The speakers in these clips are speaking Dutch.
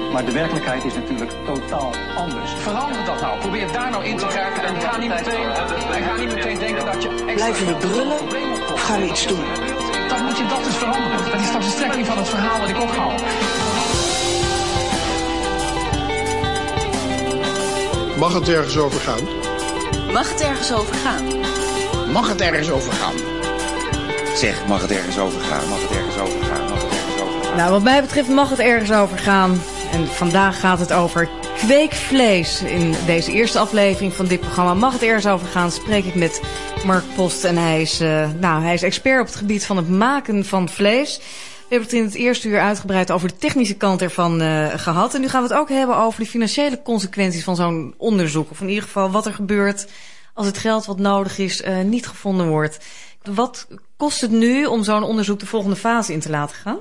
Maar de werkelijkheid is natuurlijk totaal anders. Verander dat nou. Probeer daar nou in te krijgen. En ga niet meteen denken dat je... Blijven we brullen of gaan we iets doen? Dan moet je dat dus veranderen. Dat is straks de strekking van het verhaal wat ik ook hou. Mag het ergens over gaan? Mag het ergens over gaan? Mag het ergens over gaan? Zeg, mag het ergens over gaan? Mag het ergens over gaan? Mag het ergens over gaan? Nou, wat mij betreft mag het ergens over gaan. En vandaag gaat het over kweekvlees. In deze eerste aflevering van dit programma Mag het ergens over gaan spreek ik met Mark Post. En hij is expert op het gebied van het maken van vlees. We hebben het in het eerste uur uitgebreid over de technische kant ervan gehad. En nu gaan we het ook hebben over de financiële consequenties van zo'n onderzoek. Of in ieder geval wat er gebeurt als het geld wat nodig is niet gevonden wordt. Wat kost het nu om zo'n onderzoek de volgende fase in te laten gaan?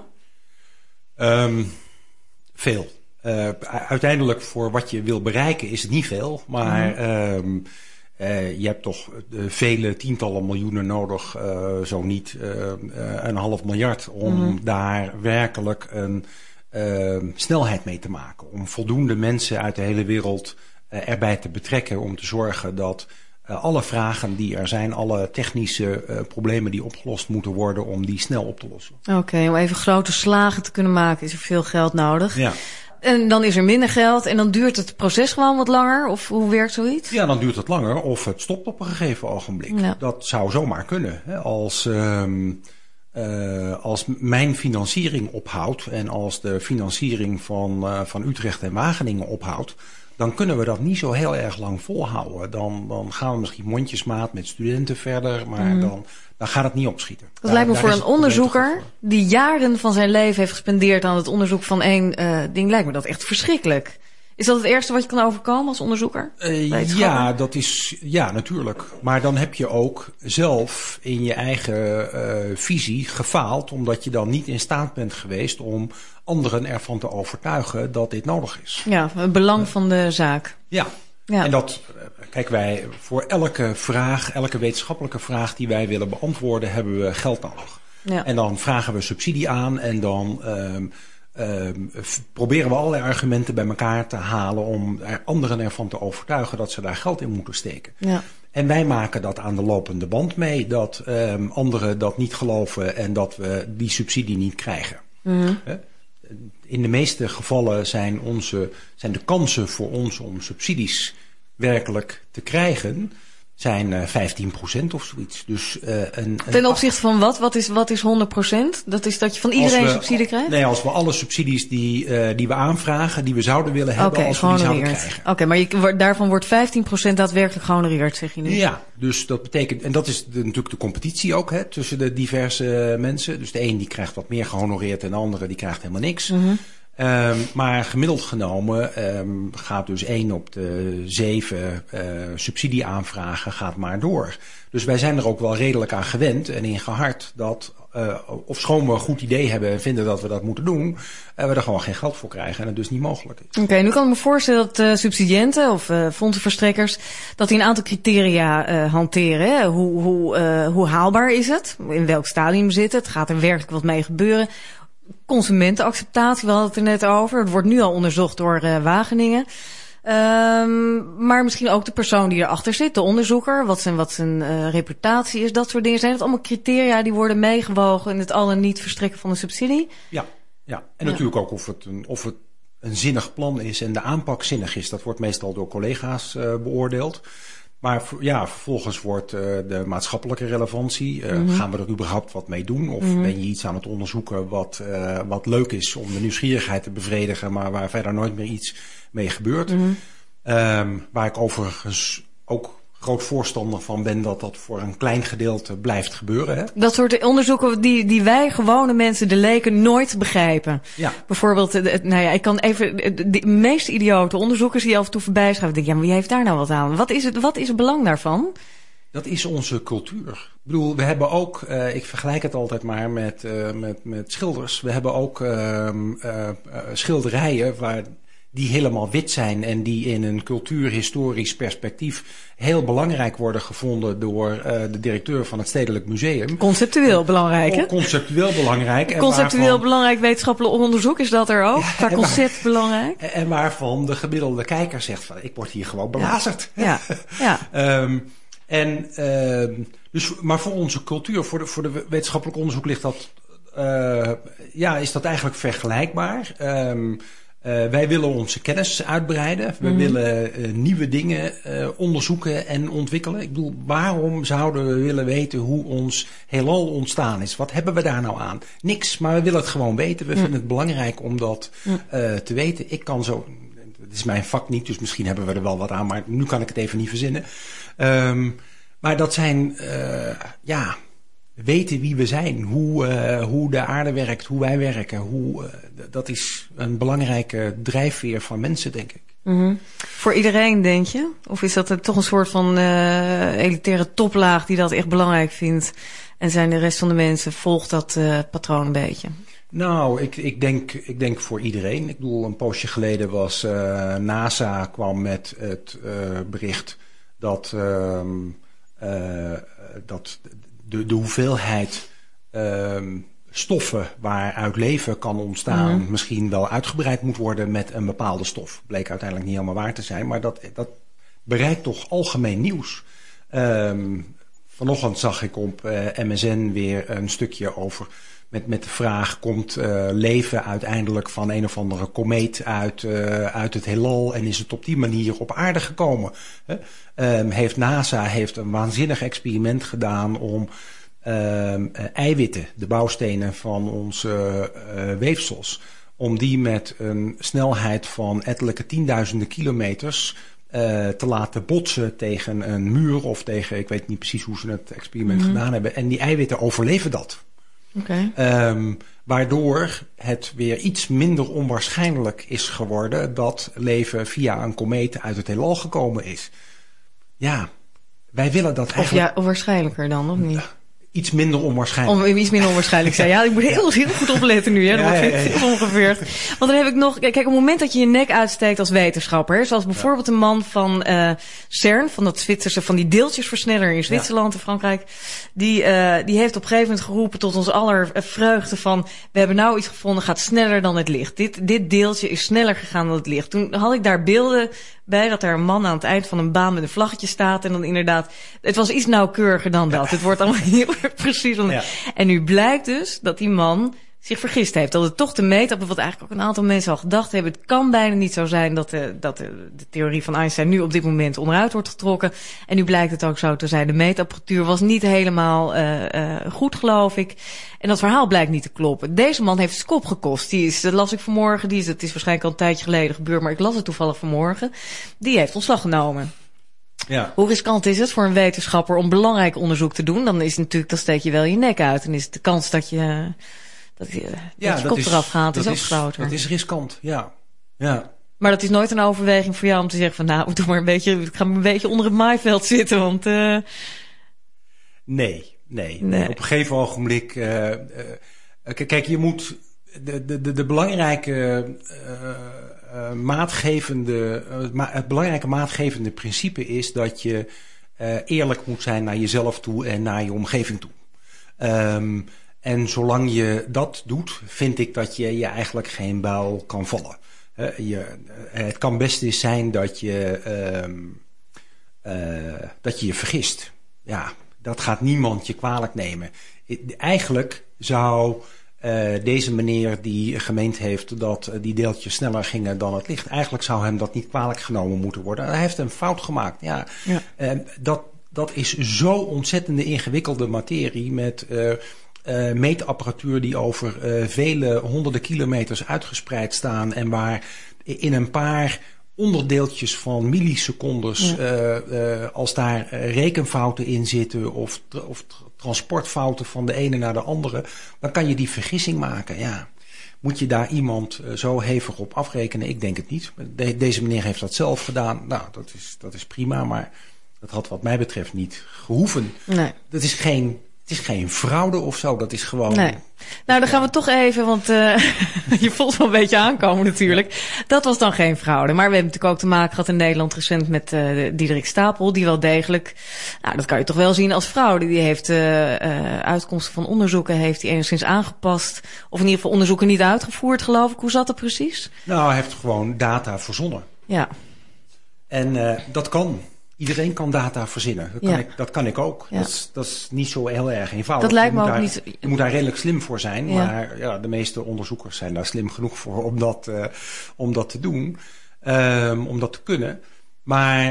Veel. Uiteindelijk voor wat je wil bereiken is het niet veel. Maar je hebt toch vele tientallen miljoenen nodig. Zo niet 1,5 miljard om daar werkelijk een snelheid mee te maken. Om voldoende mensen uit de hele wereld erbij te betrekken. Om te zorgen dat alle vragen die er zijn, alle technische problemen die opgelost moeten worden, om die snel op te lossen. Oké, om even grote slagen te kunnen maken is er veel geld nodig. Ja. En dan is er minder geld en dan duurt het proces gewoon wat langer? Of hoe werkt zoiets? Ja, dan duurt het langer of het stopt op een gegeven ogenblik. Ja. Dat zou zomaar kunnen. Hè? Als mijn financiering ophoudt en als de financiering van Utrecht en Wageningen ophoudt, dan kunnen we dat niet zo heel erg lang volhouden. Dan gaan we misschien mondjesmaat met studenten verder, maar dan gaat het niet opschieten. Dat lijkt me voor een onderzoeker die jaren van zijn leven heeft gespendeerd aan het onderzoek van één ding, lijkt me dat echt verschrikkelijk. Is dat het ergste wat je kan overkomen als onderzoeker? Ja, natuurlijk. Maar dan heb je ook zelf in je eigen visie gefaald, omdat je dan niet in staat bent geweest om anderen ervan te overtuigen dat dit nodig is. Ja, het belang van de zaak. Ja. En dat, kijk, wij voor elke wetenschappelijke vraag die wij willen beantwoorden, hebben we geld nodig. Ja. En dan vragen we subsidie aan en dan proberen we allerlei argumenten bij elkaar te halen om anderen ervan te overtuigen dat ze daar geld in moeten steken. Ja. En wij maken dat aan de lopende band mee, dat anderen dat niet geloven en dat we die subsidie niet krijgen. Mm-hmm. In de meeste gevallen zijn de kansen voor ons om subsidies werkelijk te krijgen zijn 15% of zoiets. Dus, ten opzichte van wat? Wat is 100%? Dat is dat je van iedereen subsidie krijgt? Nee, als we alle subsidies die we aanvragen, die we zouden willen hebben, als we die zouden krijgen. Oké, maar daarvan wordt 15% daadwerkelijk gehonoreerd, zeg je nu? Ja, dus dat betekent, en dat is natuurlijk de competitie ook, hè, tussen de diverse mensen. Dus de een die krijgt wat meer gehonoreerd en de andere die krijgt helemaal niks. Mm-hmm. Maar gemiddeld genomen gaat dus 1 op de 7 subsidieaanvragen gaat maar door. Dus wij zijn er ook wel redelijk aan gewend en in gehard dat, ofschoon we een goed idee hebben en vinden dat we dat moeten doen, we er gewoon geen geld voor krijgen en het dus niet mogelijk is. Oké, nu kan ik me voorstellen dat subsidiënten of fondsenverstrekkers dat die een aantal criteria hanteren. Hè? Hoe haalbaar is het? In welk stadium zit het? Gaat er werkelijk wat mee gebeuren? Consumentenacceptatie, we hadden het er net over. Het wordt nu al onderzocht door Wageningen. Maar misschien ook de persoon die erachter zit, de onderzoeker, wat zijn reputatie is, dat soort dingen. Zijn het allemaal criteria die worden meegewogen in het al en niet verstrekken van een subsidie? Ja. En natuurlijk ook of het een zinnig plan is en de aanpak zinnig is. Dat wordt meestal door collega's beoordeeld. Maar vervolgens wordt de maatschappelijke relevantie, gaan we er überhaupt wat mee doen? Of ben je iets aan het onderzoeken wat leuk is om de nieuwsgierigheid te bevredigen, maar waar verder nooit meer iets mee gebeurt? Waar ik overigens ook groot voorstander van ben dat voor een klein gedeelte blijft gebeuren. Hè? Dat soort onderzoeken die wij gewone mensen, de leken, nooit begrijpen. Ja. Bijvoorbeeld, ik kan even de meest idiote onderzoekers die af en toe voorbij schrijven. Denk, maar wie heeft daar nou wat aan? Wat is het belang daarvan? Dat is onze cultuur. Ik bedoel, we hebben ook, ik vergelijk het altijd maar met schilders. We hebben ook schilderijen die helemaal wit zijn en die in een cultuurhistorisch perspectief heel belangrijk worden gevonden door de directeur van het Stedelijk Museum. Conceptueel belangrijk, hè? Conceptueel belangrijk. Conceptueel belangrijk wetenschappelijk onderzoek, is dat er ook? Qua concept belangrijk? En waarvan de gemiddelde kijker zegt van, ik word hier gewoon belazerd. Ja. Maar voor onze cultuur, voor de wetenschappelijk onderzoek ligt dat, is dat eigenlijk vergelijkbaar. Wij willen onze kennis uitbreiden. We willen nieuwe dingen onderzoeken en ontwikkelen. Ik bedoel, waarom zouden we willen weten hoe ons heelal ontstaan is? Wat hebben we daar nou aan? Niks, maar we willen het gewoon weten. We vinden het belangrijk om dat te weten. Ik kan zo... Het is mijn vak niet, dus misschien hebben we er wel wat aan. Maar nu kan ik het even niet verzinnen. Maar dat zijn... weten wie we zijn, hoe de aarde werkt, hoe wij werken. Dat is een belangrijke drijfveer van mensen, denk ik. Mm-hmm. Voor iedereen, denk je? Of is dat toch een soort van elitaire toplaag die dat echt belangrijk vindt? En zijn de rest van de mensen, volgt dat patroon een beetje? Nou, ik denk voor iedereen. Ik bedoel, een poosje geleden was NASA kwam met het bericht dat de hoeveelheid stoffen waaruit leven kan ontstaan misschien wel uitgebreid moet worden met een bepaalde stof. Bleek uiteindelijk niet helemaal waar te zijn, maar dat bereikt toch algemeen nieuws. Vanochtend zag ik op MSN weer een stukje over met de vraag, komt leven uiteindelijk van een of andere komeet uit het heelal en is het op die manier op aarde gekomen? NASA heeft een waanzinnig experiment gedaan om eiwitten, de bouwstenen van onze weefsels, om die met een snelheid van ettelijke tienduizenden kilometers te laten botsen tegen een muur of tegen, ik weet niet precies hoe ze het experiment gedaan hebben. En die eiwitten overleven dat. Okay. Waardoor het weer iets minder onwaarschijnlijk is geworden dat leven via een komeet uit het heelal gekomen is. Ja, wij willen dat eigenlijk... Of waarschijnlijker dan, of niet? Iets minder onwaarschijnlijk. Iets minder onwaarschijnlijk zijn. Ja, ik moet heel goed opletten nu. Hè? Dan word ik veel ongeveerd. Want dan heb ik nog... Kijk, op het moment dat je je nek uitsteekt als wetenschapper... zoals bijvoorbeeld een man van CERN... van dat Zwitserse, van die deeltjesversneller in Zwitserland en Frankrijk... Die heeft op een gegeven moment geroepen tot ons aller vreugde van... we hebben nou iets gevonden, gaat sneller dan het licht. Dit deeltje is sneller gegaan dan het licht. Toen had ik daar beelden bij dat er een man aan het eind van een baan met een vlaggetje staat. En dan inderdaad, het was iets nauwkeuriger dan dat. Het wordt allemaal heel erg precies. Ja. En nu blijkt dus dat die man zich vergist heeft. Dat het toch de meetapparaatuur, wat eigenlijk ook een aantal mensen al gedacht hebben. Het kan bijna niet zo zijn dat de theorie van Einstein nu op dit moment onderuit wordt getrokken. En nu blijkt het ook zo te zijn. De meetapparatuur was niet helemaal goed, geloof ik. En dat verhaal blijkt niet te kloppen. Deze man heeft zijn kop gekost. Dat las ik vanmorgen. Het is waarschijnlijk al een tijdje geleden gebeurd, maar ik las het toevallig vanmorgen. Die heeft ontslag genomen. Ja. Hoe riskant is het voor een wetenschapper om belangrijk onderzoek te doen? Dan is het natuurlijk, dan steek je wel je nek uit. En is de kans dat je kop eraf gaat, is ook groter. Dat is riskant, ja. Maar dat is nooit een overweging voor jou om te zeggen van nou, doe maar ik ga een beetje onder het maaiveld zitten, want... Nee. Op een gegeven ogenblik... kijk, je moet... De belangrijke... het belangrijke maatgevende principe is dat je eerlijk moet zijn naar jezelf toe en naar je omgeving toe. En zolang je dat doet, vind ik dat je eigenlijk geen buil kan vallen. Het kan best eens zijn dat je je vergist. Ja, dat gaat niemand je kwalijk nemen. Eigenlijk zou deze meneer die gemeend heeft dat die deeltjes sneller gingen dan het licht, eigenlijk zou hem dat niet kwalijk genomen moeten worden. Hij heeft een fout gemaakt. Ja. Dat is zo ontzettende ingewikkelde materie met meetapparatuur die over vele honderden kilometers uitgespreid staan en waar in een paar onderdeeltjes van millisecondes, als daar rekenfouten in zitten of transportfouten van de ene naar de andere, dan kan je die vergissing maken. Ja. Moet je daar iemand zo hevig op afrekenen? Ik denk het niet. Deze meneer heeft dat zelf gedaan. Nou, dat is prima, maar dat had wat mij betreft niet gehoeven. Nee. Dat is geen is geen fraude of zo, dat is gewoon... Nee. Nou, dan gaan we toch even, want je voelt wel een beetje aankomen natuurlijk. Dat was dan geen fraude. Maar we hebben natuurlijk ook te maken gehad in Nederland recent met Diederik Stapel. Die wel degelijk, nou dat kan je toch wel zien als fraude. Die heeft uitkomsten van onderzoeken heeft hij enigszins aangepast. Of in ieder geval onderzoeken niet uitgevoerd, geloof ik. Hoe zat dat precies? Nou, hij heeft gewoon data verzonnen. Ja. En dat kan. Iedereen kan data verzinnen. Dat kan ik ook. Ja. Dat is niet zo heel erg eenvoudig. Dat lijkt me ook niet... Je moet daar redelijk slim voor zijn. Ja. Maar ja, de meeste onderzoekers zijn daar slim genoeg voor om dat te doen. Om dat te kunnen. Maar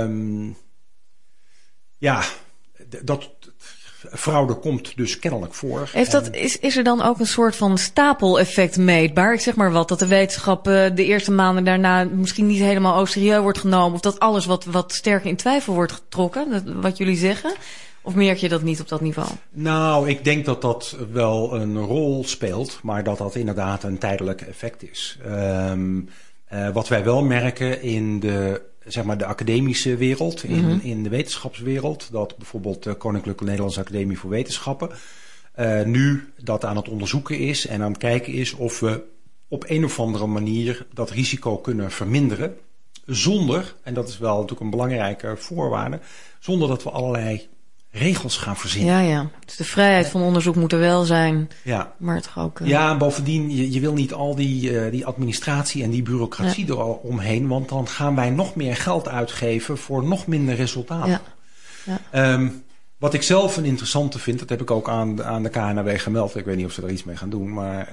fraude komt dus kennelijk voor. Is er dan ook een soort van stapeleffect meetbaar? Ik zeg maar wat, dat de wetenschap de eerste maanden daarna misschien niet helemaal au serieus wordt genomen. Of dat alles wat sterker in twijfel wordt getrokken, wat jullie zeggen? Of merk je dat niet op dat niveau? Nou, ik denk dat dat wel een rol speelt, maar dat inderdaad een tijdelijk effect is. Wat wij wel merken in de academische wereld, in de wetenschapswereld, dat bijvoorbeeld de Koninklijke Nederlandse Academie voor Wetenschappen nu dat aan het onderzoeken is en aan het kijken is of we op een of andere manier dat risico kunnen verminderen, zonder, en dat is wel natuurlijk een belangrijke voorwaarde, zonder dat we allerlei regels gaan verzinnen. Ja. Dus de vrijheid van onderzoek moet er wel zijn. Ja. Maar het ook... Ja, en bovendien, je wil niet al die administratie en die bureaucratie eromheen, want dan gaan wij nog meer geld uitgeven voor nog minder resultaten. Ja. Wat ik zelf een interessante vind, dat heb ik ook aan de KNAW gemeld, ik weet niet of ze er iets mee gaan doen, maar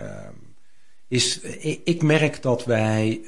ik merk dat wij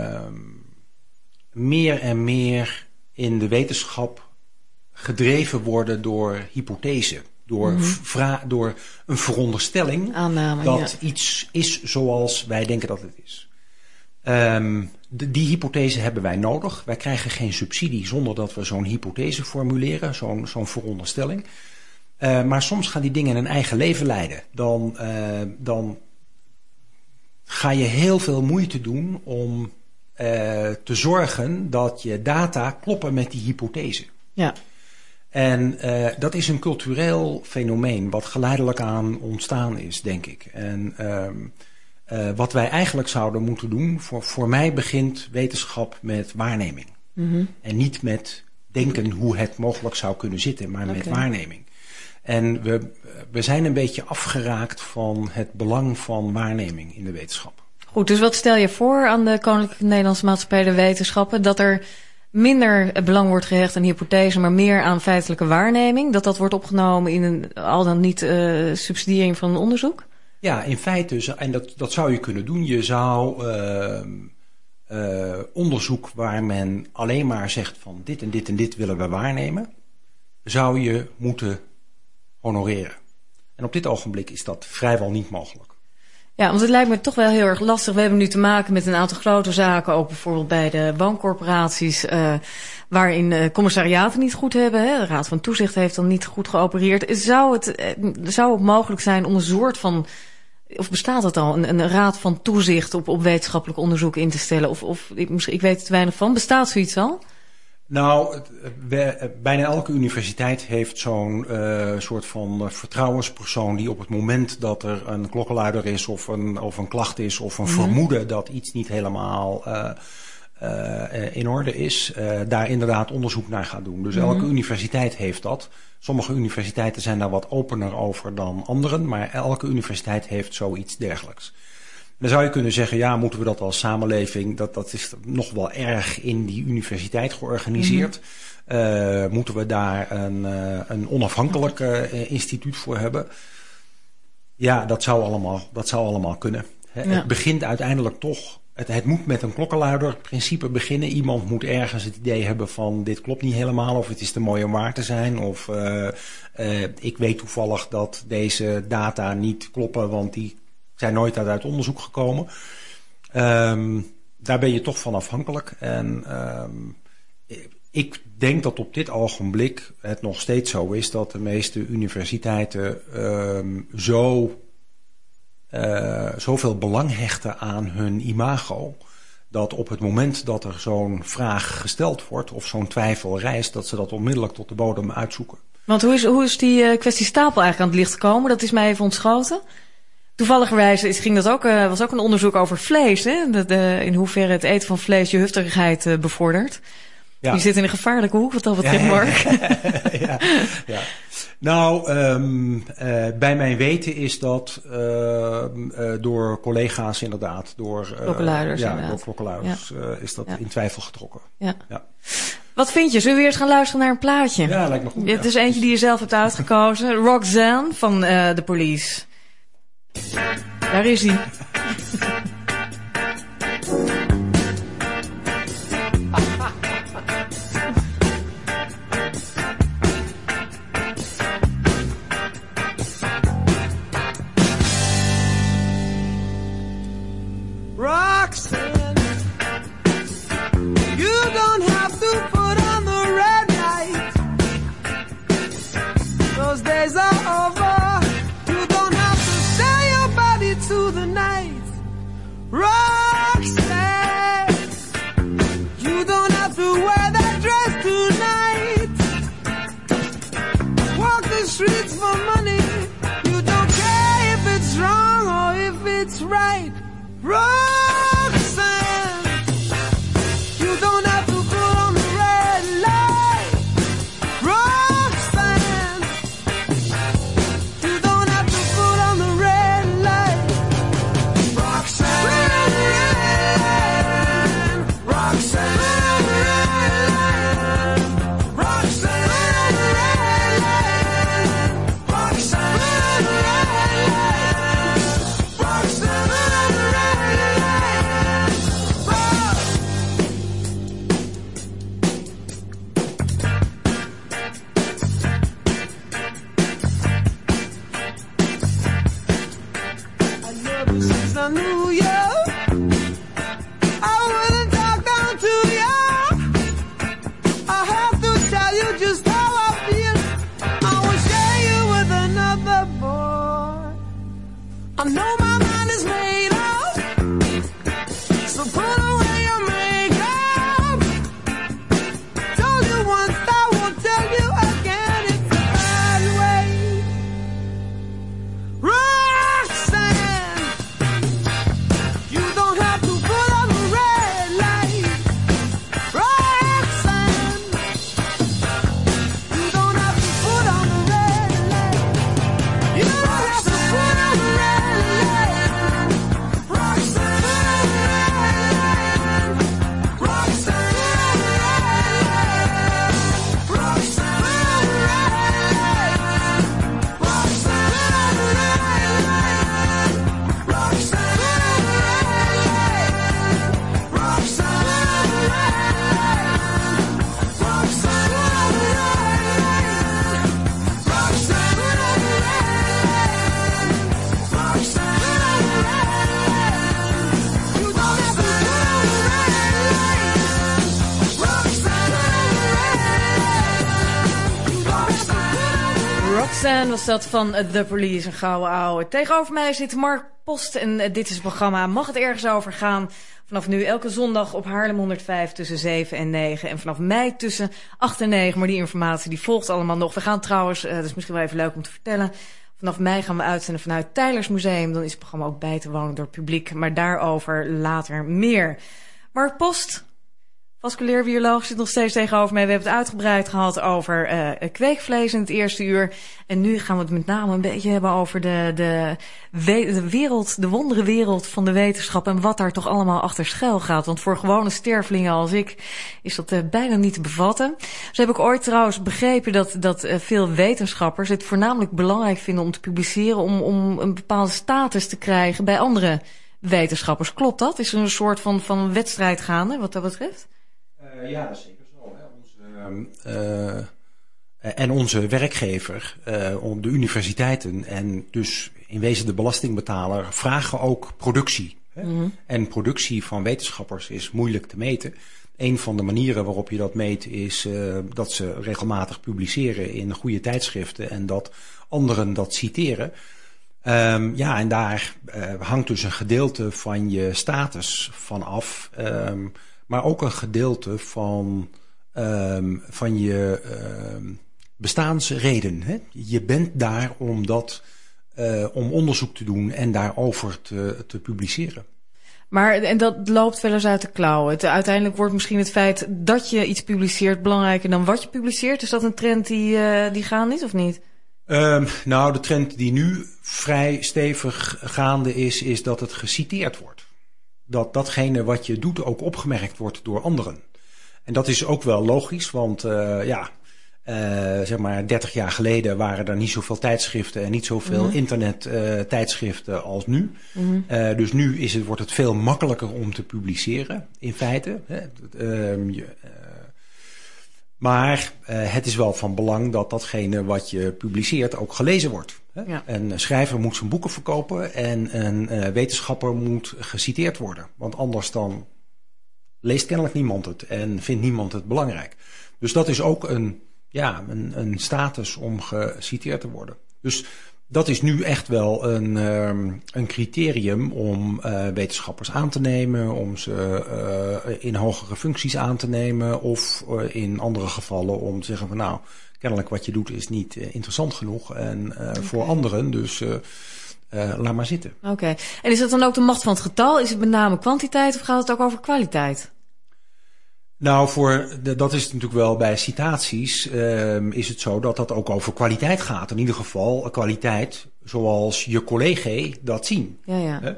meer en meer in de wetenschap gedreven worden door hypothese. Door een veronderstelling dat iets is zoals wij denken dat het is. Die hypothese hebben wij nodig. Wij krijgen geen subsidie zonder dat we zo'n hypothese formuleren, zo'n veronderstelling. Maar soms gaan die dingen een eigen leven leiden. Dan ga je heel veel moeite doen om te zorgen dat je data kloppen met die hypothese. Ja. En dat is een cultureel fenomeen wat geleidelijk aan ontstaan is, denk ik. En wat wij eigenlijk zouden moeten doen, voor mij begint wetenschap met waarneming. En niet met denken hoe het mogelijk zou kunnen zitten, maar met waarneming. En we zijn een beetje afgeraakt van het belang van waarneming in de wetenschap. Goed, dus wat stel je voor aan de Koninklijke Nederlandse Maatschappij der Wetenschappen? Dat er minder belang wordt gehecht aan hypothese, maar meer aan feitelijke waarneming? Dat wordt opgenomen in een al dan niet subsidiëring van een onderzoek? Ja, in feite, en dat zou je kunnen doen. Je zou onderzoek waar men alleen maar zegt van dit en dit en dit willen we waarnemen, zou je moeten honoreren. En op dit ogenblik is dat vrijwel niet mogelijk. Ja, want het lijkt me toch wel heel erg lastig. We hebben nu te maken met een aantal grote zaken, ook bijvoorbeeld bij de wooncorporaties, waarin commissariaten niet goed hebben. Hè? De Raad van Toezicht heeft dan niet goed geopereerd. Zou het mogelijk zijn om een soort van, of bestaat het al, een raad van toezicht op wetenschappelijk onderzoek in te stellen? Of ik weet er te weinig van. Bestaat zoiets al? Nou, bijna elke universiteit heeft zo'n soort van vertrouwenspersoon die op het moment dat er een klokkenluider is of een klacht is of een vermoeden dat iets niet helemaal in orde is, daar inderdaad onderzoek naar gaat doen. Dus elke universiteit heeft dat. Sommige universiteiten zijn daar wat opener over dan anderen, maar elke universiteit heeft zoiets dergelijks. Dan zou je kunnen zeggen, ja, moeten we dat als samenleving, dat is nog wel erg in die universiteit georganiseerd. Moeten we daar een onafhankelijk instituut voor hebben? Ja, dat zou allemaal kunnen. Ja. Het begint uiteindelijk toch, het moet met een klokkenluiderprincipe beginnen. Iemand moet ergens het idee hebben van dit klopt niet helemaal, of het is te mooi om waar te zijn, of ik weet toevallig dat deze data niet kloppen, want die zijn nooit uit onderzoek gekomen. Daar ben je toch van afhankelijk. En ik denk dat op dit ogenblik het nog steeds zo is dat de meeste universiteiten zoveel belang hechten aan hun imago, dat op het moment dat er zo'n vraag gesteld wordt of zo'n twijfel rijst, dat ze dat onmiddellijk tot de bodem uitzoeken. Want hoe is die kwestie stapel eigenlijk aan het licht gekomen? Dat is mij even ontschoten. Toevalligerwijs was ook een onderzoek over vlees. Hè? In hoeverre het eten van vlees je hufterigheid bevordert. Ja. Je zit in een gevaarlijke hoek wat dat betreft, Mark. Ja. Nou, bij mijn weten is dat door collega's inderdaad. Door klokkenluiders is dat in twijfel getrokken. Ja. Wat vind je? Zullen we eerst gaan luisteren naar een plaatje? Ja, lijkt me goed. Het is eentje die je zelf hebt uitgekozen. Roxanne van The Police. Daar is hij. Roxanne, you don't have to put on the red light. Those days are over. You don't have to sell your body to the night. Roxanne, you don't have to wear that dress tonight. Walk the streets for money. You don't care if it's wrong or if it's right. Roxanne, you don't have to put on the red light. Roxanne, you don't have to put on the red light. Roxanne, Roxanne, Roxanne, Roxanne, since I knew you, I wouldn't talk down to you. I have to tell you just how I feel. I won't share you with another boy. I know my mind is made up, so put away your makeup. Told you once, I won't tell you again. It's a bad way. Roxanne, you don't have to put on the red light. Roxanne, you don't have to put on the red light. You don't have to put on the red light. Roxanne, Roxanne, Roxanne was dat van The Police, een gouden ouwe. Tegenover mij zit Mark Post en dit is het programma Mag het ergens over gaan? Vanaf nu elke zondag op Haarlem 105 tussen 7 en 9. En vanaf mei tussen 8 en 9. Maar die informatie die volgt allemaal nog. We gaan trouwens, dat is misschien wel even leuk om te vertellen. Vanaf mei gaan we uitzenden vanuit het Teylers Museum. Dan is het programma ook bij te wonen door het publiek. Maar daarover later meer. Mark Post, vasculair bioloog, zit nog steeds tegenover mij. We hebben het uitgebreid gehad over kweekvlees in het eerste uur. En nu gaan we het met name een beetje hebben over de wereld, de wonderenwereld van de wetenschap. En wat daar toch allemaal achter schuil gaat. Want voor gewone stervelingen als ik is dat bijna niet te bevatten. Zo heb ik ooit trouwens begrepen dat veel wetenschappers het voornamelijk belangrijk vinden om te publiceren. Om een bepaalde status te krijgen bij andere wetenschappers. Klopt dat? Is er een soort van wedstrijd gaande wat dat betreft? Ja, dat is zeker zo. Hè. En onze werkgever, de universiteiten en dus in wezen de belastingbetaler vragen ook productie. Hè? Mm-hmm. En productie van wetenschappers is moeilijk te meten. Een van de manieren waarop je dat meet is dat ze regelmatig publiceren in goede tijdschriften en dat anderen dat citeren. En daar hangt dus een gedeelte van je status van af. Maar ook een gedeelte van je bestaansreden. Hè? Je bent daar om onderzoek te doen en daarover te publiceren. Maar en dat loopt wel eens uit de klauwen. Uiteindelijk wordt misschien het feit dat je iets publiceert belangrijker dan wat je publiceert. Is dat een trend die gaande is of niet? Nou, de trend die nu vrij stevig gaande is dat het geciteerd wordt. Dat datgene wat je doet ook opgemerkt wordt door anderen. En dat is ook wel logisch, want zeg maar 30 jaar geleden waren er niet zoveel tijdschriften en niet zoveel internettijdschriften als nu. Mm-hmm. Dus nu wordt het veel makkelijker om te publiceren, in feite. Maar het is wel van belang dat datgene wat je publiceert ook gelezen wordt. Hè? Ja. Een schrijver moet zijn boeken verkopen en een wetenschapper moet geciteerd worden. Want anders dan leest kennelijk niemand het en vindt niemand het belangrijk. Dus dat is ook een status om geciteerd te worden. Dus dat is nu echt wel een criterium om wetenschappers aan te nemen, om ze in hogere functies aan te nemen of in andere gevallen om te zeggen van nou, kennelijk wat je doet is niet interessant genoeg en voor anderen, dus laat maar zitten. Oké. En is dat dan ook de macht van het getal? Is het met name kwantiteit of gaat het ook over kwaliteit? Nou, dat is natuurlijk wel bij citaties is het zo dat ook over kwaliteit gaat. In ieder geval kwaliteit zoals je collega's dat zien. Ja.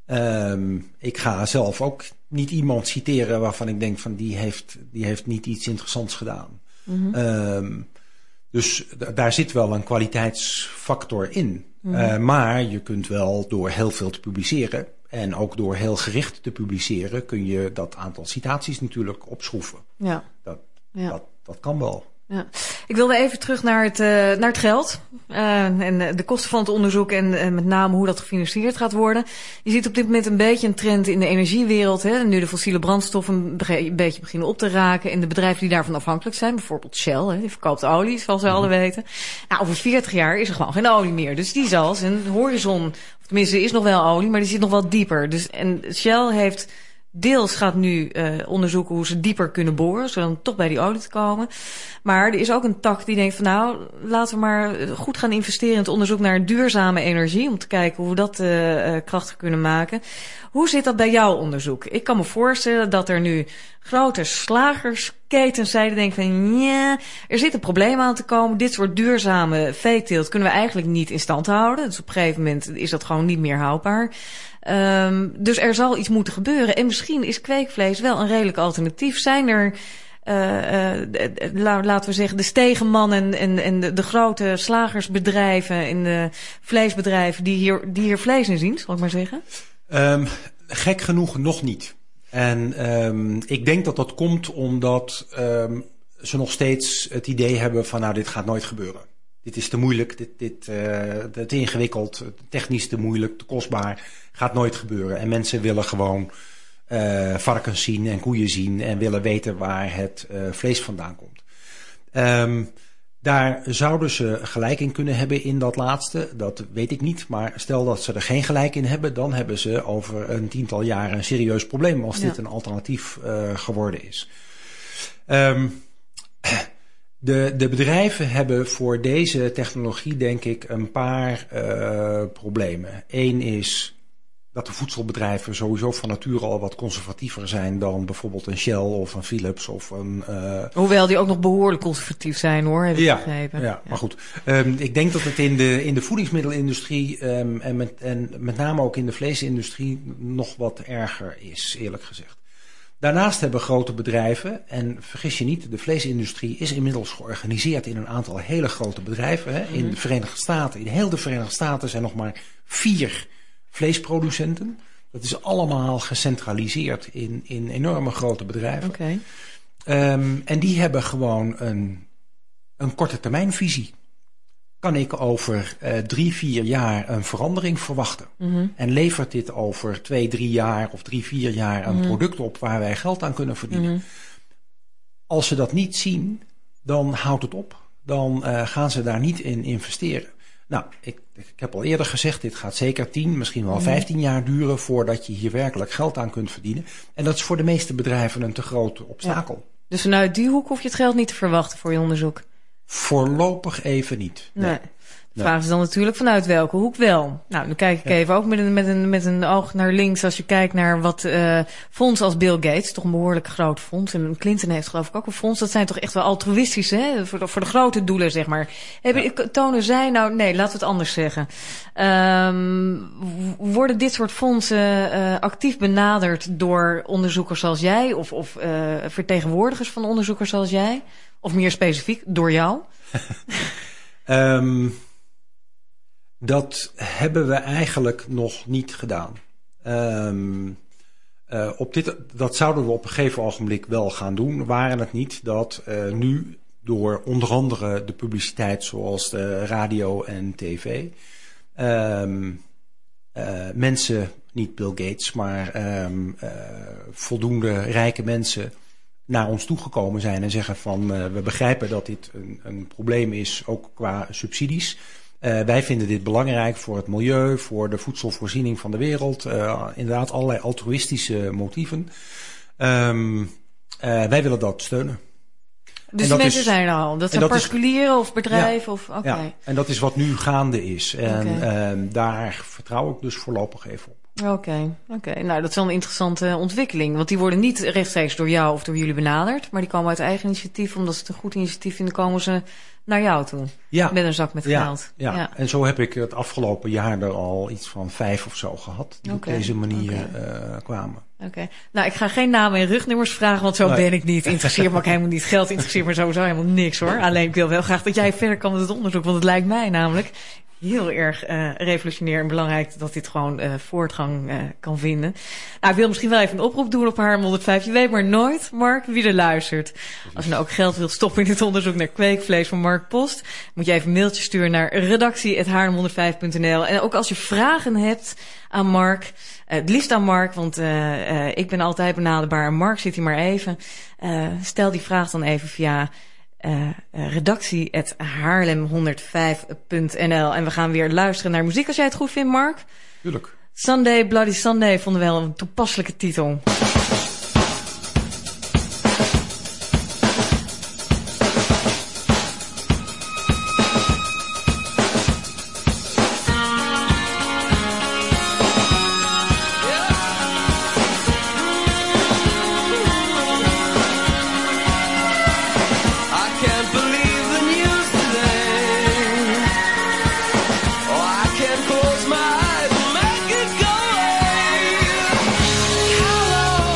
Ik ga zelf ook niet iemand citeren waarvan ik denk van die heeft niet iets interessants gedaan. Mm-hmm. Dus daar zit wel een kwaliteitsfactor in. Mm-hmm. Maar je kunt wel door heel veel te publiceren en ook door heel gericht te publiceren kun je dat aantal citaties natuurlijk opschroeven. Ja. Dat kan wel. Ja. Ik wilde even terug naar het geld en de kosten van het onderzoek en met name hoe dat gefinancierd gaat worden. Je ziet op dit moment een beetje een trend in de energiewereld. Hè? Nu de fossiele brandstoffen een beetje beginnen op te raken en de bedrijven die daarvan afhankelijk zijn, bijvoorbeeld Shell, hè, die verkoopt olie, zoals we alle weten. Nou, over 40 jaar is er gewoon geen olie meer. Dus die zal zijn horizon, of tenminste er is nog wel olie, maar die zit nog wel dieper. Dus, en Shell heeft deels gaat nu onderzoeken hoe ze dieper kunnen boren, zodat we toch bij die olie te komen. Maar er is ook een tak die denkt van nou, laten we maar goed gaan investeren in het onderzoek naar duurzame energie, om te kijken hoe we dat krachtig kunnen maken. Hoe zit dat bij jouw onderzoek? Ik kan me voorstellen dat er nu grote slagersketens zijn die denken van ja, er zit een probleem aan te komen. Dit soort duurzame veeteelt kunnen we eigenlijk niet in stand houden. Dus op een gegeven moment is dat gewoon niet meer houdbaar. Dus er zal iets moeten gebeuren. En misschien is kweekvlees wel een redelijk alternatief. Zijn er, laten we zeggen, de Stegenman en de grote slagersbedrijven en de vleesbedrijven die hier vlees in zien, zal ik maar zeggen? Gek genoeg nog niet. En ik denk dat dat komt omdat ze nog steeds het idee hebben van nou, dit gaat nooit gebeuren. Dit is te moeilijk, te ingewikkeld, technisch te moeilijk, te kostbaar. Gaat nooit gebeuren. En mensen willen gewoon varkens zien en koeien zien en willen weten waar het vlees vandaan komt. Daar zouden ze gelijk in kunnen hebben in dat laatste. Dat weet ik niet. Maar stel dat ze er geen gelijk in hebben, dan hebben ze over een 10-tal jaren een serieus probleem als dit een alternatief geworden is. De bedrijven hebben voor deze technologie denk ik een paar problemen. Eén is dat de voedselbedrijven sowieso van nature al wat conservatiever zijn dan bijvoorbeeld een Shell of een Philips of een... Hoewel die ook nog behoorlijk conservatief zijn hoor, heb ik begrepen. Ja, maar goed. Ik denk dat het in de voedingsmiddelenindustrie en met name ook in de vleesindustrie nog wat erger is, eerlijk gezegd. Daarnaast hebben grote bedrijven, en vergis je niet, de vleesindustrie is inmiddels georganiseerd in een aantal hele grote bedrijven. Hè. In de Verenigde Staten, in heel de Verenigde Staten zijn nog maar 4 vleesproducenten. Dat is allemaal gecentraliseerd in enorme grote bedrijven. Okay. En die hebben gewoon een korte termijnvisie. Kan ik over 3-4 jaar een verandering verwachten? Mm-hmm. En levert dit over 2-3 jaar of 3-4 jaar een product op waar wij geld aan kunnen verdienen? Mm-hmm. Als ze dat niet zien, dan houdt het op. Dan gaan ze daar niet in investeren. Nou, ik heb al eerder gezegd, dit gaat zeker 10, misschien wel 15 jaar duren voordat je hier werkelijk geld aan kunt verdienen. En dat is voor de meeste bedrijven een te groot obstakel. Ja. Dus vanuit die hoek hoef je het geld niet te verwachten voor je onderzoek? Voorlopig even niet. Nee. De vraag is dan natuurlijk vanuit welke hoek wel. Nou, dan kijk ik even ook met een oog naar links. Als je kijkt naar wat fondsen als Bill Gates, toch een behoorlijk groot fonds. En Clinton heeft geloof ik ook een fonds. Dat zijn toch echt wel altruïstisch, hè? Voor de grote doelen, zeg maar. Tonen zij nou, nee, laten we het anders zeggen. Worden dit soort fondsen actief benaderd door onderzoekers zoals jij? Of vertegenwoordigers van onderzoekers zoals jij? Of meer specifiek, door jou? Dat hebben we eigenlijk nog niet gedaan. Dat zouden we op een gegeven ogenblik wel gaan doen. Waren het niet dat nu door onder andere de publiciteit zoals de radio en tv... mensen, niet Bill Gates, maar voldoende rijke mensen naar ons toegekomen zijn en zeggen van we begrijpen dat dit een probleem is, ook qua subsidies. Wij vinden dit belangrijk voor het milieu, voor de voedselvoorziening van de wereld. Inderdaad allerlei altruïstische motieven. Wij willen dat steunen. Dus die mensen zijn er al? Dat zijn particulieren of bedrijven? Ja, ja, en dat is wat nu gaande is. En daar vertrouw ik dus voorlopig even op. Oké. Nou, dat is wel een interessante ontwikkeling. Want die worden niet rechtstreeks door jou of door jullie benaderd. Maar die komen uit eigen initiatief. Omdat ze het een goed initiatief vinden, komen ze naar jou toe. Ja. Met een zak met geld. Ja. En zo heb ik het afgelopen jaar er al iets van 5 of zo gehad. Die op deze manier kwamen. Oké. Nou, ik ga geen namen en rugnummers vragen, want zo ben ik niet. Interesseert me ook helemaal niet. Geld interesseert me sowieso helemaal niks, hoor. Alleen ik wil wel graag dat jij verder kan met het onderzoek. Want het lijkt mij namelijk heel erg revolutionair en belangrijk dat dit gewoon voortgang kan vinden. Nou, ik wil misschien wel even een oproep doen op Haarlem 105. Je weet maar nooit, Mark, wie er luistert. Als je nou ook geld wilt stoppen in dit onderzoek naar kweekvlees van Mark Post, moet je even een mailtje sturen naar redactie@haarlem105.nl. En ook als je vragen hebt aan Mark, het liefst aan Mark, want ik ben altijd benaderbaar en Mark zit hier maar even. Stel die vraag dan even via redactie@haarlem105.nl. En we gaan weer luisteren naar muziek als jij het goed vindt, Mark. Tuurlijk. Sunday, Bloody Sunday vonden we wel een toepasselijke titel. Close my eyes, make it go away. Hello.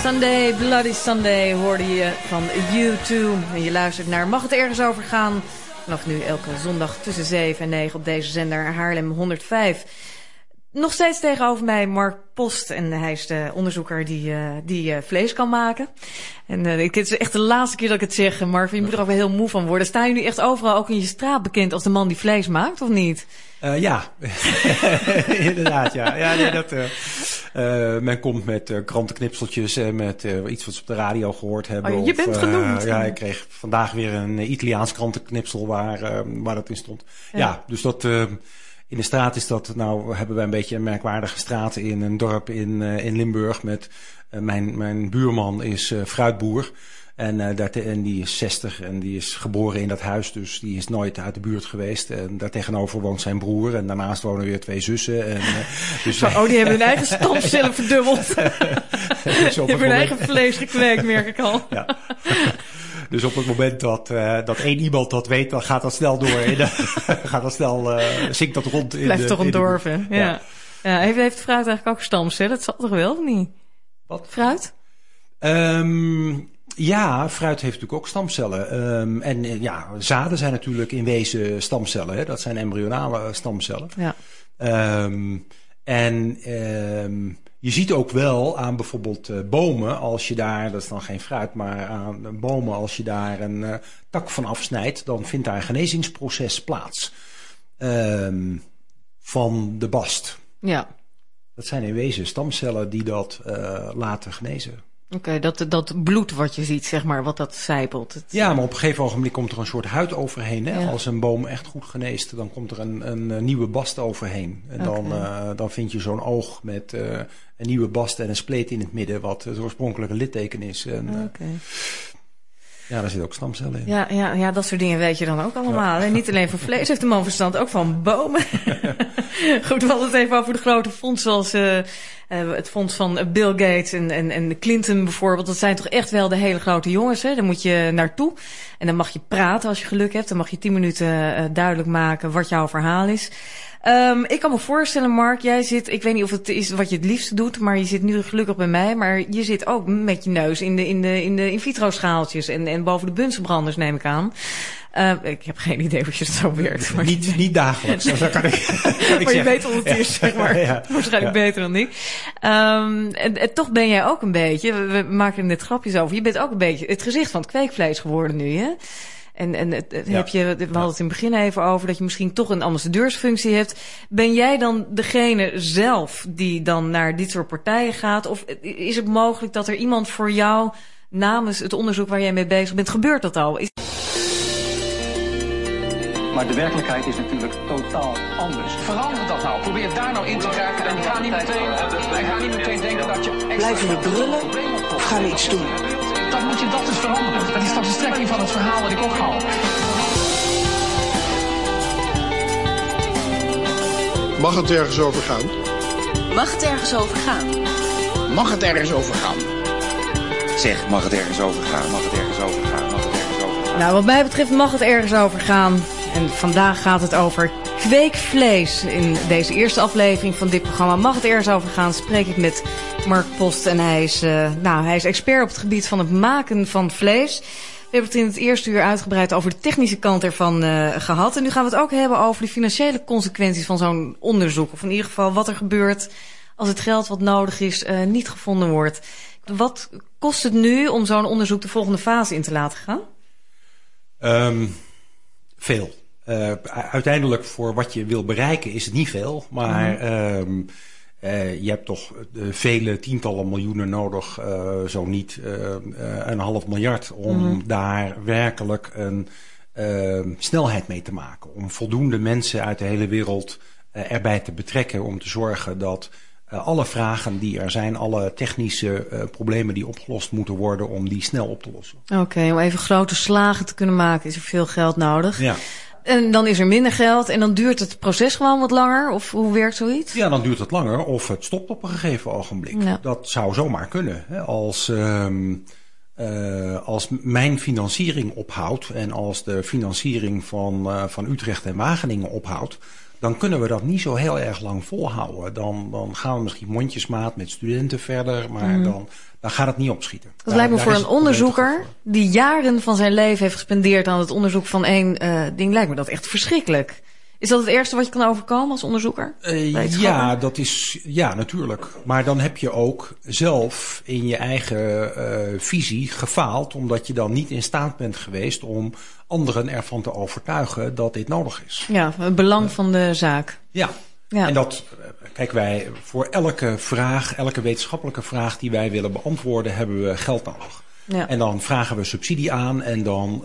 Sunday, Bloody Sunday hoorde je van U2. En je luistert naar Mag het ergens over gaan? Vanaf nu elke zondag tussen 7 en 9 op deze zender Haarlem 105. Nog steeds tegenover mij Mark Post. En hij is de onderzoeker die vlees kan maken. En het is echt de laatste keer dat ik het zeg, Mark. Je moet er ook wel heel moe van worden. Sta je nu echt overal ook in je straat bekend als de man die vlees maakt, of niet? Ja, inderdaad, ja. Ja, nee, men komt met krantenknipseltjes en met iets wat ze op de radio gehoord hebben. Oh, je bent genoemd. Ja, ik kreeg vandaag weer een Italiaans krantenknipsel waar dat in stond. Ja, dus dat... in de straat is dat, hebben wij een beetje een merkwaardige straat in een dorp in Limburg met, mijn buurman is fruitboer. En die is 60 en die is geboren in dat huis, dus die is nooit uit de buurt geweest. En daartegenover woont zijn broer en daarnaast wonen weer 2 zussen. En, dus die hebben hun eigen stamcellen verdubbeld. Dus die hebben hun eigen vlees gekweekt, merk ik al. Ja. Dus op het moment dat één iemand dat weet, dan gaat dat snel door. Zinkt dat rond. Blijft toch een dorp, hè? Ja. Heeft fruit eigenlijk ook stamcellen? Dat zal toch wel, of niet? Wat? Fruit? Ja, fruit heeft natuurlijk ook stamcellen. Zaden zijn natuurlijk in wezen stamcellen. Hè? Dat zijn embryonale stamcellen. Ja. Je ziet ook wel aan bijvoorbeeld bomen, als je daar, dat is dan geen fruit, maar aan bomen, als je daar een tak van afsnijdt, dan vindt daar een genezingsproces plaats van de bast. Ja. Dat zijn in wezen stamcellen die dat laten genezen. Oké, dat bloed wat je ziet, zeg maar, wat dat sijpelt. Ja, maar op een gegeven ogenblik komt er een soort huid overheen. Hè? Ja. Als een boom echt goed geneest, dan komt er een nieuwe bast overheen. En dan vind je zo'n oog met een nieuwe bast en een spleet in het midden, wat het oorspronkelijke litteken is. Ja, daar zit ook stamcellen in. Ja, dat soort dingen weet je dan ook allemaal. Ja. En niet alleen van vlees heeft de man verstand, ook van bomen. Goed, we hadden het even over de grote fondsen zoals het fonds van Bill Gates en Clinton bijvoorbeeld. Dat zijn toch echt wel de hele grote jongens, hè? Daar moet je naartoe. En dan mag je praten als je geluk hebt. Dan mag je 10 minuten duidelijk maken wat jouw verhaal is. Ik kan me voorstellen, Mark, jij zit, ik weet niet of het is wat je het liefste doet, maar je zit nu gelukkig bij mij, maar je zit ook met je neus in de in vitro schaaltjes en boven de bunsenbranders, neem ik aan. Ik heb geen idee hoe je het zo werkt. Maar niet dagelijks. Dus kan ik maar je weet wat het is, zeg maar. Ja. Waarschijnlijk beter dan ik. En toch ben jij ook een beetje, we maken er net grapjes over, je bent ook een beetje het gezicht van het kweekvlees geworden nu, hè? We hadden het in het begin even over dat je misschien toch een ambassadeursfunctie hebt. Ben jij dan degene zelf die dan naar dit soort partijen gaat? Of is het mogelijk dat er iemand voor jou namens het onderzoek waar jij mee bezig bent, gebeurt dat al? Maar de werkelijkheid is natuurlijk totaal anders. Verander dat nou. Probeer daar nou in te grijpen en ga niet meteen denken dat je extra... Blijven we brullen of gaan we iets doen? Dat is veranderen. Dat is toch de strekking van het verhaal wat ik ophaal. Mag het ergens over gaan? Mag het ergens over gaan? Mag het ergens over gaan? Zeg, mag het ergens over gaan? Mag het ergens over gaan? Mag het ergens over gaan? Nou, wat mij betreft mag het ergens over gaan. En vandaag gaat het over kweekvlees. In deze eerste aflevering van dit programma Mag het ergens over gaan spreek ik met Mark Post. En hij is expert op het gebied van het maken van vlees. We hebben het in het eerste uur uitgebreid over de technische kant ervan gehad. En nu gaan we het ook hebben over de financiële consequenties van zo'n onderzoek. Of in ieder geval wat er gebeurt als het geld wat nodig is niet gevonden wordt. Wat kost het nu om zo'n onderzoek de volgende fase in te laten gaan? Veel. Uiteindelijk voor wat je wil bereiken is het niet veel. Maar je hebt toch vele tientallen miljoenen nodig, zo niet 1,5 miljard... om daar werkelijk een snelheid mee te maken. Om voldoende mensen uit de hele wereld erbij te betrekken. Om te zorgen dat alle vragen die er zijn, alle technische problemen die opgelost moeten worden, om die snel op te lossen. Oké, om even grote slagen te kunnen maken is er veel geld nodig. Ja. En dan is er minder geld en dan duurt het proces gewoon wat langer? Of hoe werkt zoiets? Ja, dan duurt het langer of het stopt op een gegeven ogenblik. Ja. Dat zou zomaar kunnen. Als als mijn financiering ophoudt en als de financiering van Utrecht en Wageningen ophoudt, dan kunnen we dat niet zo heel erg lang volhouden. Dan gaan we misschien mondjesmaat met studenten verder, maar dan gaat het niet opschieten. Dat lijkt me voor een onderzoeker die jaren van zijn leven heeft gespendeerd aan het onderzoek van één ding, lijkt me dat echt verschrikkelijk. Is dat het ergste wat je kan overkomen als onderzoeker? Ja, natuurlijk. Maar dan heb je ook zelf in je eigen visie gefaald, omdat je dan niet in staat bent geweest om anderen ervan te overtuigen dat dit nodig is. Ja, het belang van de zaak. Ja. En dat, kijk, wij voor elke wetenschappelijke vraag die wij willen beantwoorden, hebben we geld nodig. Ja. En dan vragen we subsidie aan en dan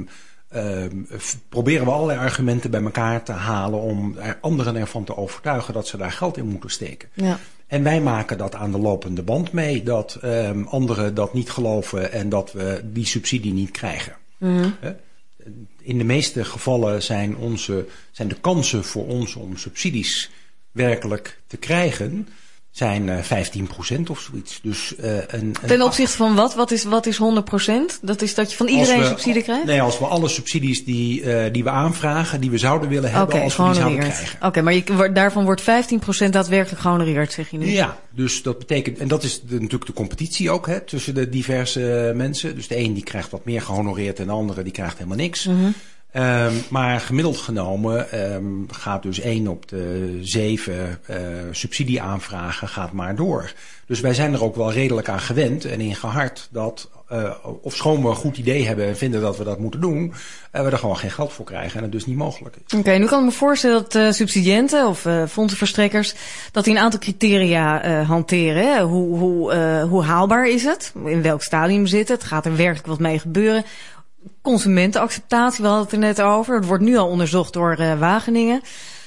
proberen we allerlei argumenten bij elkaar te halen om anderen ervan te overtuigen dat ze daar geld in moeten steken. Ja. En wij maken dat aan de lopende band mee, dat anderen dat niet geloven en dat we die subsidie niet krijgen. Mm-hmm. In de meeste gevallen zijn de kansen voor ons om subsidies werkelijk te krijgen zijn 15% of zoiets. Dus, ten opzichte van wat? Wat is 100%? Dat is dat je van iedereen subsidie krijgt? Nee, als we alle subsidies die we aanvragen, die we zouden willen hebben, als we die zouden krijgen. Oké, maar daarvan wordt 15% daadwerkelijk gehonoreerd, zeg je nu? Ja, dus dat betekent, en dat is natuurlijk de competitie ook, tussen de diverse mensen. Dus de een die krijgt wat meer gehonoreerd en de andere die krijgt helemaal niks. Mm-hmm. Maar gemiddeld genomen gaat dus 1 op de 7 subsidieaanvragen gaat maar door. Dus wij zijn er ook wel redelijk aan gewend en in gehard dat, ofschoon we een goed idee hebben en vinden dat we dat moeten doen, we er gewoon geen geld voor krijgen en het dus niet mogelijk is. Oké, nu kan ik me voorstellen dat subsidiënten of fondsenverstrekkers dat die een aantal criteria hanteren. Hè? Hoe haalbaar is het? In welk stadium zit het? Gaat er werkelijk wat mee gebeuren? Consumentenacceptatie, we hadden het er net over. Het wordt nu al onderzocht door Wageningen.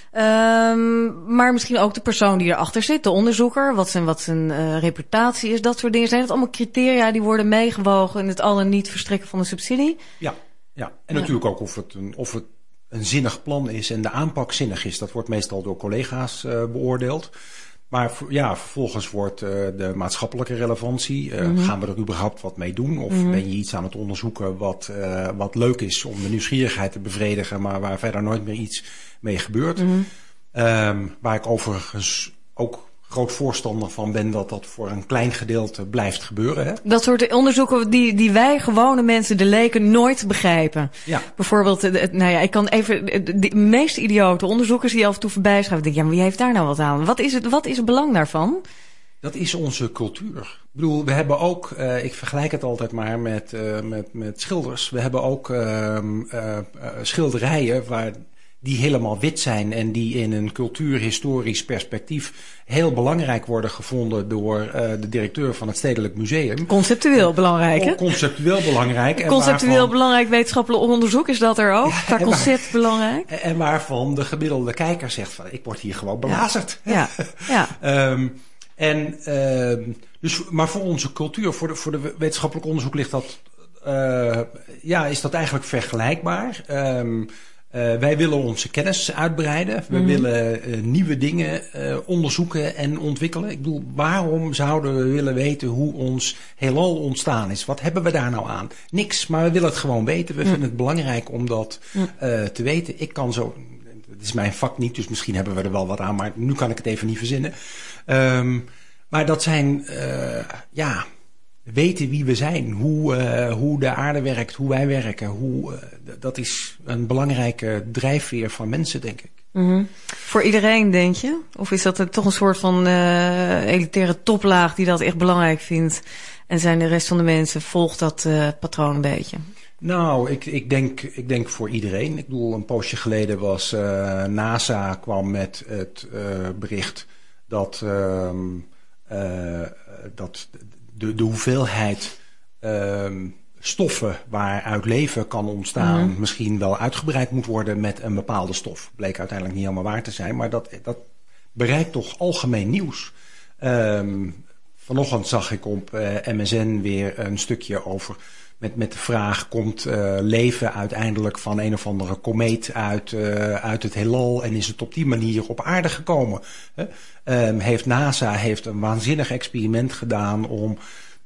Maar misschien ook de persoon die erachter zit, de onderzoeker. Wat zijn reputatie is, dat soort dingen. Zijn dat allemaal criteria die worden meegewogen in het al en niet verstrekken van een subsidie? Ja. En natuurlijk ook of het een zinnig plan is en de aanpak zinnig is. Dat wordt meestal door collega's beoordeeld. Maar vervolgens wordt de maatschappelijke relevantie, gaan we er überhaupt wat mee doen? Of ben je iets aan het onderzoeken wat leuk is om de nieuwsgierigheid te bevredigen, maar waar verder nooit meer iets mee gebeurt? Waar ik overigens ook groot voorstander van ben dat voor een klein gedeelte blijft gebeuren. Hè? Dat soort onderzoeken die wij gewone mensen, de leken, nooit begrijpen. Ja. Bijvoorbeeld, ik kan even de meest idiote onderzoekers die af en toe voorbij schrijven. Denk, maar wie heeft daar nou wat aan? Wat is het belang daarvan? Dat is onze cultuur. Ik bedoel, we hebben ook, ik vergelijk het altijd maar met schilders. We hebben ook schilderijen die helemaal wit zijn en die in een cultuurhistorisch perspectief heel belangrijk worden gevonden door de directeur van het Stedelijk Museum. Conceptueel belangrijk, hè? Conceptueel belangrijk. Conceptueel belangrijk wetenschappelijk onderzoek is dat er ook? Qua concept belangrijk? En waarvan de gemiddelde kijker zegt van, ik word hier gewoon belazerd. Ja. Maar voor onze cultuur, voor de wetenschappelijk onderzoek ligt dat, is dat eigenlijk vergelijkbaar. Wij willen onze kennis uitbreiden. We willen nieuwe dingen onderzoeken en ontwikkelen. Ik bedoel, waarom zouden we willen weten hoe ons heelal ontstaan is? Wat hebben we daar nou aan? Niks, maar we willen het gewoon weten. We vinden het belangrijk om dat te weten. Ik kan zo, het is mijn vak niet, dus misschien hebben we er wel wat aan, maar nu kan ik het even niet verzinnen. Maar dat zijn, weten wie we zijn, hoe de aarde werkt, hoe wij werken, dat is een belangrijke drijfveer van mensen, denk ik. Mm-hmm. Voor iedereen, denk je? Of is dat toch een soort van elitaire toplaag die dat echt belangrijk vindt? En zijn de rest van de mensen, volgt dat patroon een beetje? Nou, ik denk voor iedereen. Ik bedoel, een poosje geleden was NASA kwam met het bericht dat de hoeveelheid stoffen waaruit leven kan ontstaan misschien wel uitgebreid moet worden met een bepaalde stof. Bleek uiteindelijk niet helemaal waar te zijn, maar dat bereikt toch algemeen nieuws. Vanochtend zag ik op MSN weer een stukje over met de vraag, komt leven uiteindelijk van een of andere komeet uit het heelal en is het op die manier op aarde gekomen? NASA heeft een waanzinnig experiment gedaan om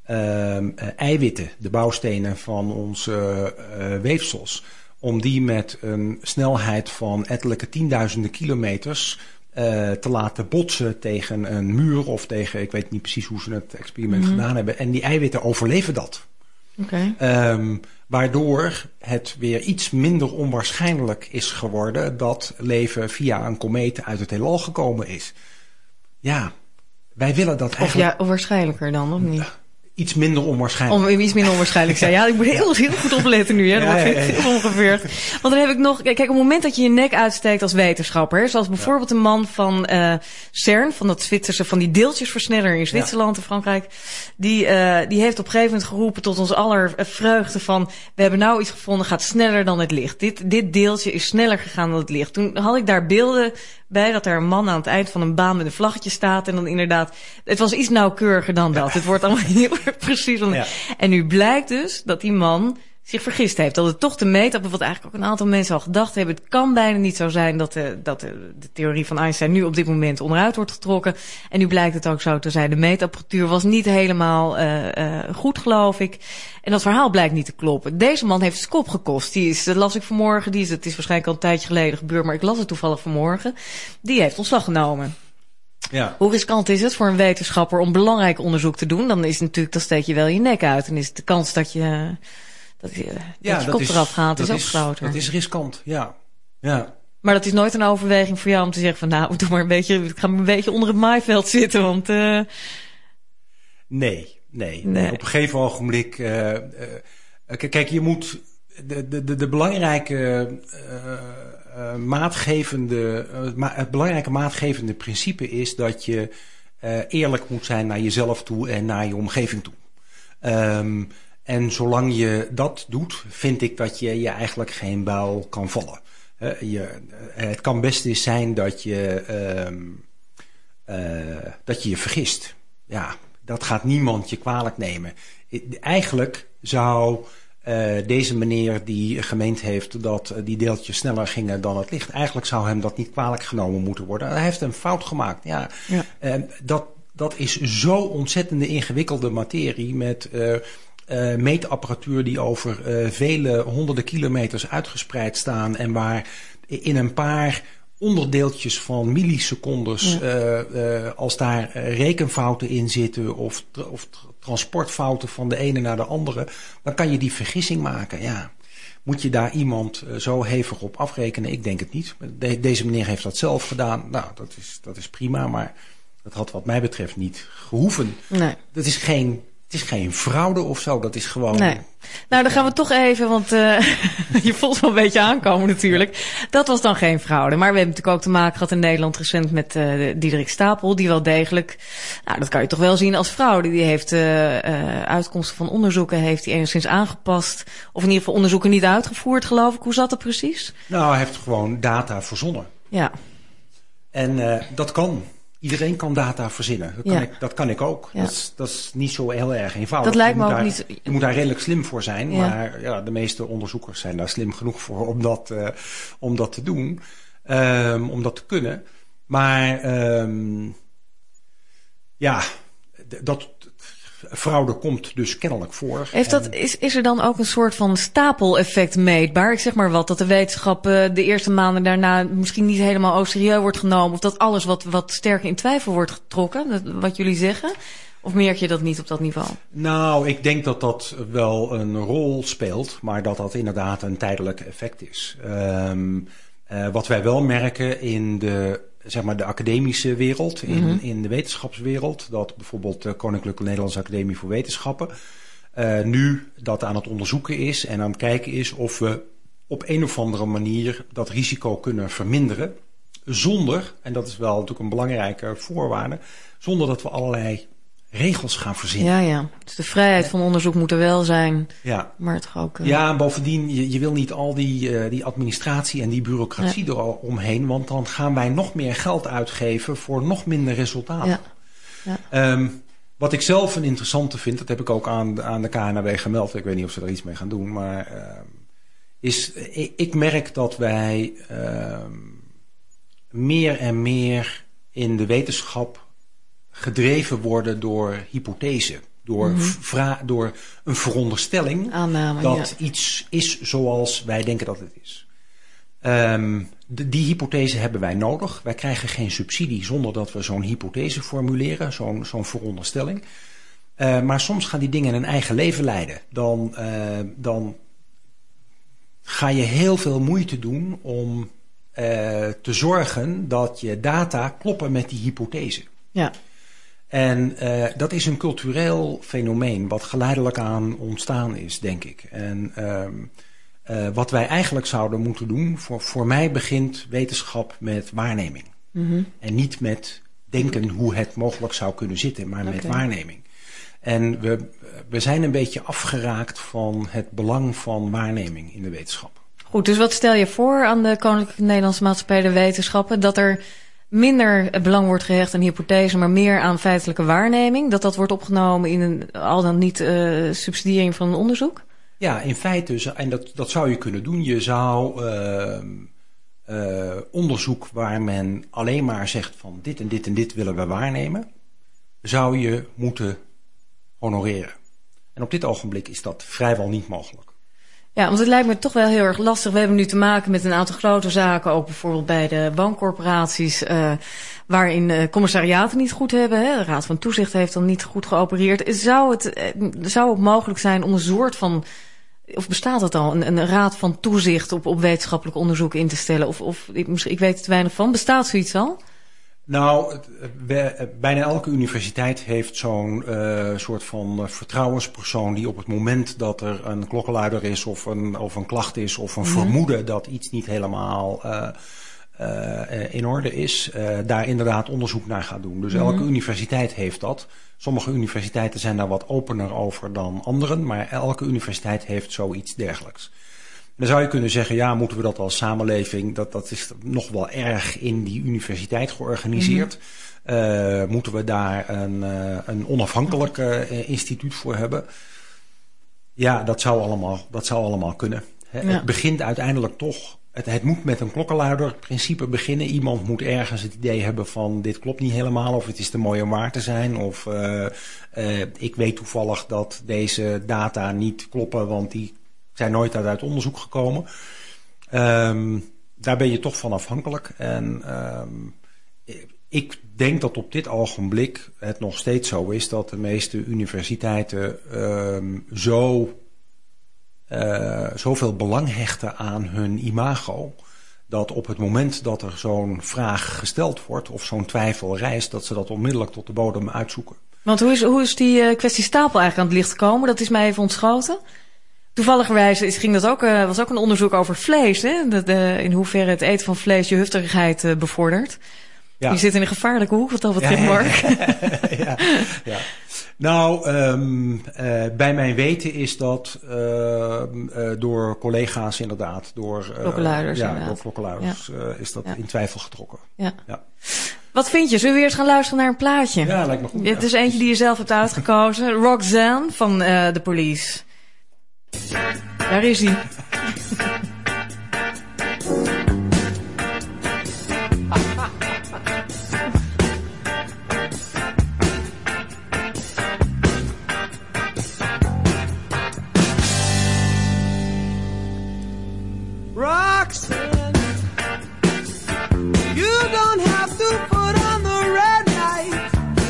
eiwitten, de bouwstenen van onze weefsels, om die met een snelheid van ettelijke tienduizenden kilometers te laten botsen tegen een muur of tegen, ik weet niet precies hoe ze het experiment gedaan hebben. En die eiwitten overleven dat. Okay. Waardoor het weer iets minder onwaarschijnlijk is geworden dat leven via een komeet uit het heelal gekomen is. Ja, wij willen dat eigenlijk... Of waarschijnlijker dan, of niet? Iets minder onwaarschijnlijk. Iets minder onwaarschijnlijk zijn. Ja, ik moet heel goed opletten nu. Hè? Dat wordt heel ongeveer. Want dan heb ik nog... Kijk, op het moment dat je je nek uitsteekt als wetenschapper... zoals bijvoorbeeld een man van CERN... van dat Zwitserse, van die deeltjesversneller in Zwitserland en Frankrijk... Die heeft op een gegeven moment geroepen tot ons aller vreugde van... we hebben nou iets gevonden, gaat sneller dan het licht. Dit deeltje is sneller gegaan dan het licht. Toen had ik daar beelden bij dat er een man aan het eind van een baan met een vlaggetje staat. En dan inderdaad, het was iets nauwkeuriger dan dat. Het wordt allemaal heel precies. Ja. En nu blijkt dus dat die man zich vergist heeft. Dat het toch de meetappen, wat eigenlijk ook een aantal mensen al gedacht hebben. Het kan bijna niet zo zijn dat de theorie van Einstein nu op dit moment onderuit wordt getrokken. En nu blijkt het ook zo te zijn. De meetapparatuur was niet helemaal goed, geloof ik. En dat verhaal blijkt niet te kloppen. Deze man heeft zijn kop gekost. Dat las ik vanmorgen. Het is waarschijnlijk al een tijdje geleden gebeurd, maar ik las het toevallig vanmorgen. Die heeft ontslag genomen. Ja. Hoe riskant is het voor een wetenschapper om belangrijk onderzoek te doen? Dan is het natuurlijk, dan steek je wel je nek uit. En is het de kans dat je kop eraf gaat, is ook groter. Dat is riskant, ja. Maar dat is nooit een overweging voor jou om te zeggen van nou, doe maar ik ga een beetje onder het maaiveld zitten, want... Nee. Op een gegeven ogenblik... kijk, je moet... De belangrijke... het belangrijke maatgevende principe is dat je eerlijk moet zijn naar jezelf toe en naar je omgeving toe. En zolang je dat doet, vind ik dat je eigenlijk geen buil kan vallen. Het kan best eens zijn dat je je vergist. Ja, dat gaat niemand je kwalijk nemen. Eigenlijk zou deze meneer die gemeend heeft dat die deeltjes sneller gingen dan het licht, eigenlijk zou hem dat niet kwalijk genomen moeten worden. Hij heeft een fout gemaakt. Ja. Dat is zo ontzettende ingewikkelde materie met meetapparatuur die over vele honderden kilometers uitgespreid staan en waar in een paar onderdeeltjes van millisecondes, als daar rekenfouten in zitten of transportfouten van de ene naar de andere, dan kan je die vergissing maken. Ja. Moet je daar iemand zo hevig op afrekenen? Ik denk het niet. Deze meneer heeft dat zelf gedaan. Nou, dat is prima, maar dat had wat mij betreft niet gehoeven. Nee. Het is geen fraude of zo, dat is gewoon... Nee. Nou, dan gaan we toch even, want je voelt wel een beetje aankomen natuurlijk. Dat was dan geen fraude. Maar we hebben natuurlijk ook te maken gehad in Nederland recent met Diederik Stapel, die wel degelijk, nou dat kan je toch wel zien als fraude. Die heeft uitkomsten van onderzoeken heeft hij enigszins aangepast. Of in ieder geval onderzoeken niet uitgevoerd, geloof ik. Hoe zat dat precies? Nou, hij heeft gewoon data verzonnen. Ja. En dat kan. Iedereen kan data verzinnen. Dat kan ik ook. Ja. Dat is niet zo heel erg eenvoudig. Dat lijkt me ook niet... Je moet daar redelijk slim voor zijn. Ja. Maar ja, de meeste onderzoekers zijn daar slim genoeg voor om dat te doen. Om dat te kunnen. Maar fraude komt dus kennelijk voor. Is er dan ook een soort van stapeleffect meetbaar? Ik zeg maar wat, dat de wetenschap de eerste maanden daarna misschien niet helemaal au serieus wordt genomen. Of dat alles wat sterker in twijfel wordt getrokken, wat jullie zeggen? Of merk je dat niet op dat niveau? Nou, ik denk dat dat wel een rol speelt, maar dat inderdaad een tijdelijk effect is. Wat wij wel merken in de academische wereld, in de wetenschapswereld, dat bijvoorbeeld de Koninklijke Nederlandse Academie voor Wetenschappen nu dat aan het onderzoeken is en aan het kijken is of we op een of andere manier dat risico kunnen verminderen, zonder, en dat is wel natuurlijk een belangrijke voorwaarde, zonder dat we allerlei regels gaan verzinnen. Ja. Dus de vrijheid van onderzoek moet er wel zijn. Ja. Maar toch ook... Ja, en bovendien, je wil niet al die administratie en die bureaucratie eromheen, want dan gaan wij nog meer geld uitgeven voor nog minder resultaten. Ja. Wat ik zelf een interessante vind, dat heb ik ook aan de KNAW gemeld, ik weet niet of ze er iets mee gaan doen, maar ik merk dat wij meer en meer in de wetenschap gedreven worden door hypothese. Door een veronderstelling dat iets is zoals wij denken dat het is. Die hypothese hebben wij nodig. Wij krijgen geen subsidie zonder dat we zo'n hypothese formuleren, zo'n veronderstelling. Maar soms gaan die dingen een eigen leven leiden. Dan ga je heel veel moeite doen om te zorgen dat je data kloppen met die hypothese. Ja. En dat is een cultureel fenomeen wat geleidelijk aan ontstaan is, denk ik. En wat wij eigenlijk zouden moeten doen, voor mij begint wetenschap met waarneming. Mm-hmm. En niet met denken hoe het mogelijk zou kunnen zitten, maar met waarneming. En we zijn een beetje afgeraakt van het belang van waarneming in de wetenschap. Goed, dus wat stel je voor aan de Koninklijke Nederlandse Maatschappij der Wetenschappen? Dat er minder belang wordt gehecht aan hypothese, maar meer aan feitelijke waarneming? Dat wordt opgenomen in een al dan niet subsidiëring van een onderzoek? Ja, in feite, en dat zou je kunnen doen. Je zou onderzoek waar men alleen maar zegt van dit en dit en dit willen we waarnemen, zou je moeten honoreren. En op dit ogenblik is dat vrijwel niet mogelijk. Ja, want het lijkt me toch wel heel erg lastig. We hebben nu te maken met een aantal grote zaken, ook bijvoorbeeld bij de bankcorporaties, waarin commissariaten niet goed hebben. Hè? De Raad van Toezicht heeft dan niet goed geopereerd. Zou het mogelijk zijn om een soort van, of bestaat het al, een Raad van Toezicht op wetenschappelijk onderzoek in te stellen? Of ik weet er te weinig van. Bestaat zoiets al? Nou, bijna elke universiteit heeft zo'n soort van vertrouwenspersoon die op het moment dat er een klokkenluider is of een klacht is of een vermoeden dat iets niet helemaal in orde is, daar inderdaad onderzoek naar gaat doen. Dus elke universiteit heeft dat. Sommige universiteiten zijn daar wat opener over dan anderen, maar elke universiteit heeft zoiets dergelijks. Dan zou je kunnen zeggen, ja, moeten we dat als samenleving, dat is nog wel erg in die universiteit georganiseerd. Moeten we daar een onafhankelijk instituut voor hebben? Ja, dat zou allemaal kunnen. Ja. Het begint uiteindelijk toch, het moet met een klokkenluiderprincipe beginnen. Iemand moet ergens het idee hebben van dit klopt niet helemaal, of het is te mooi om waar te zijn, of ik weet toevallig dat deze data niet kloppen, want die zijn nooit uit onderzoek gekomen. Daar ben je toch van afhankelijk. En ik denk dat op dit ogenblik het nog steeds zo is dat de meeste universiteiten zoveel belang hechten aan hun imago, dat op het moment dat er zo'n vraag gesteld wordt of zo'n twijfel rijst, dat ze dat onmiddellijk tot de bodem uitzoeken. Want hoe is die kwestie stapel eigenlijk aan het licht gekomen? Dat is mij even ontschoten. Toevalligerwijs was ook een onderzoek over vlees. Hè? In hoeverre het eten van vlees je hufterigheid bevordert. Ja. Je zit in een gevaarlijke hoek wat dat betreft, Mark. Ja. Nou, bij mijn weten is dat door collega's inderdaad. Door klokkenluiders. Door klokkenluiders is dat in twijfel getrokken. Ja. Wat vind je? Zullen we eerst gaan luisteren naar een plaatje? Ja, lijkt me goed. Het is eentje die je zelf hebt uitgekozen. Roxanne van The Police. Daar is hij. Roxanne, you don't have to put on the red light.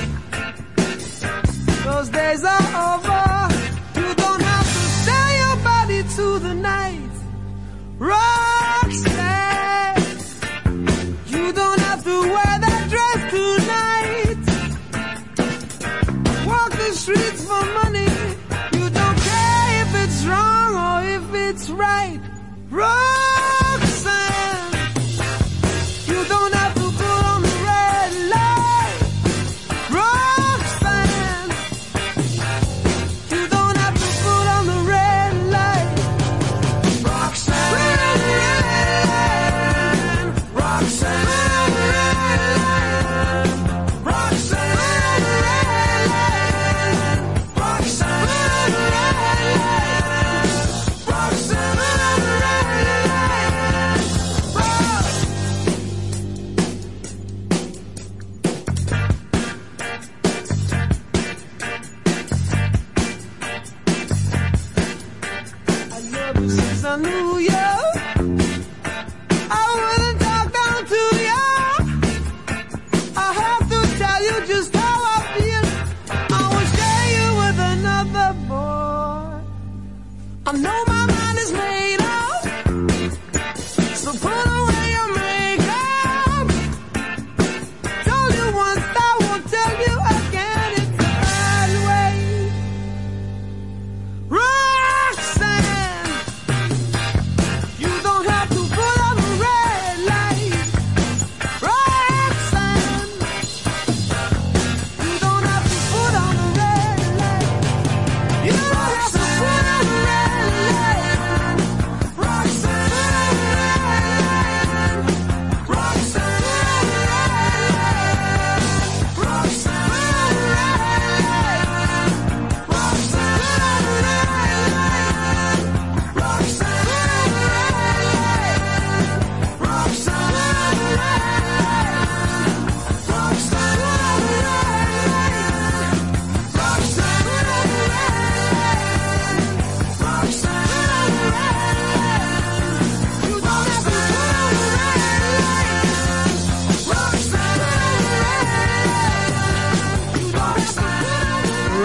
Those days are over. To the night.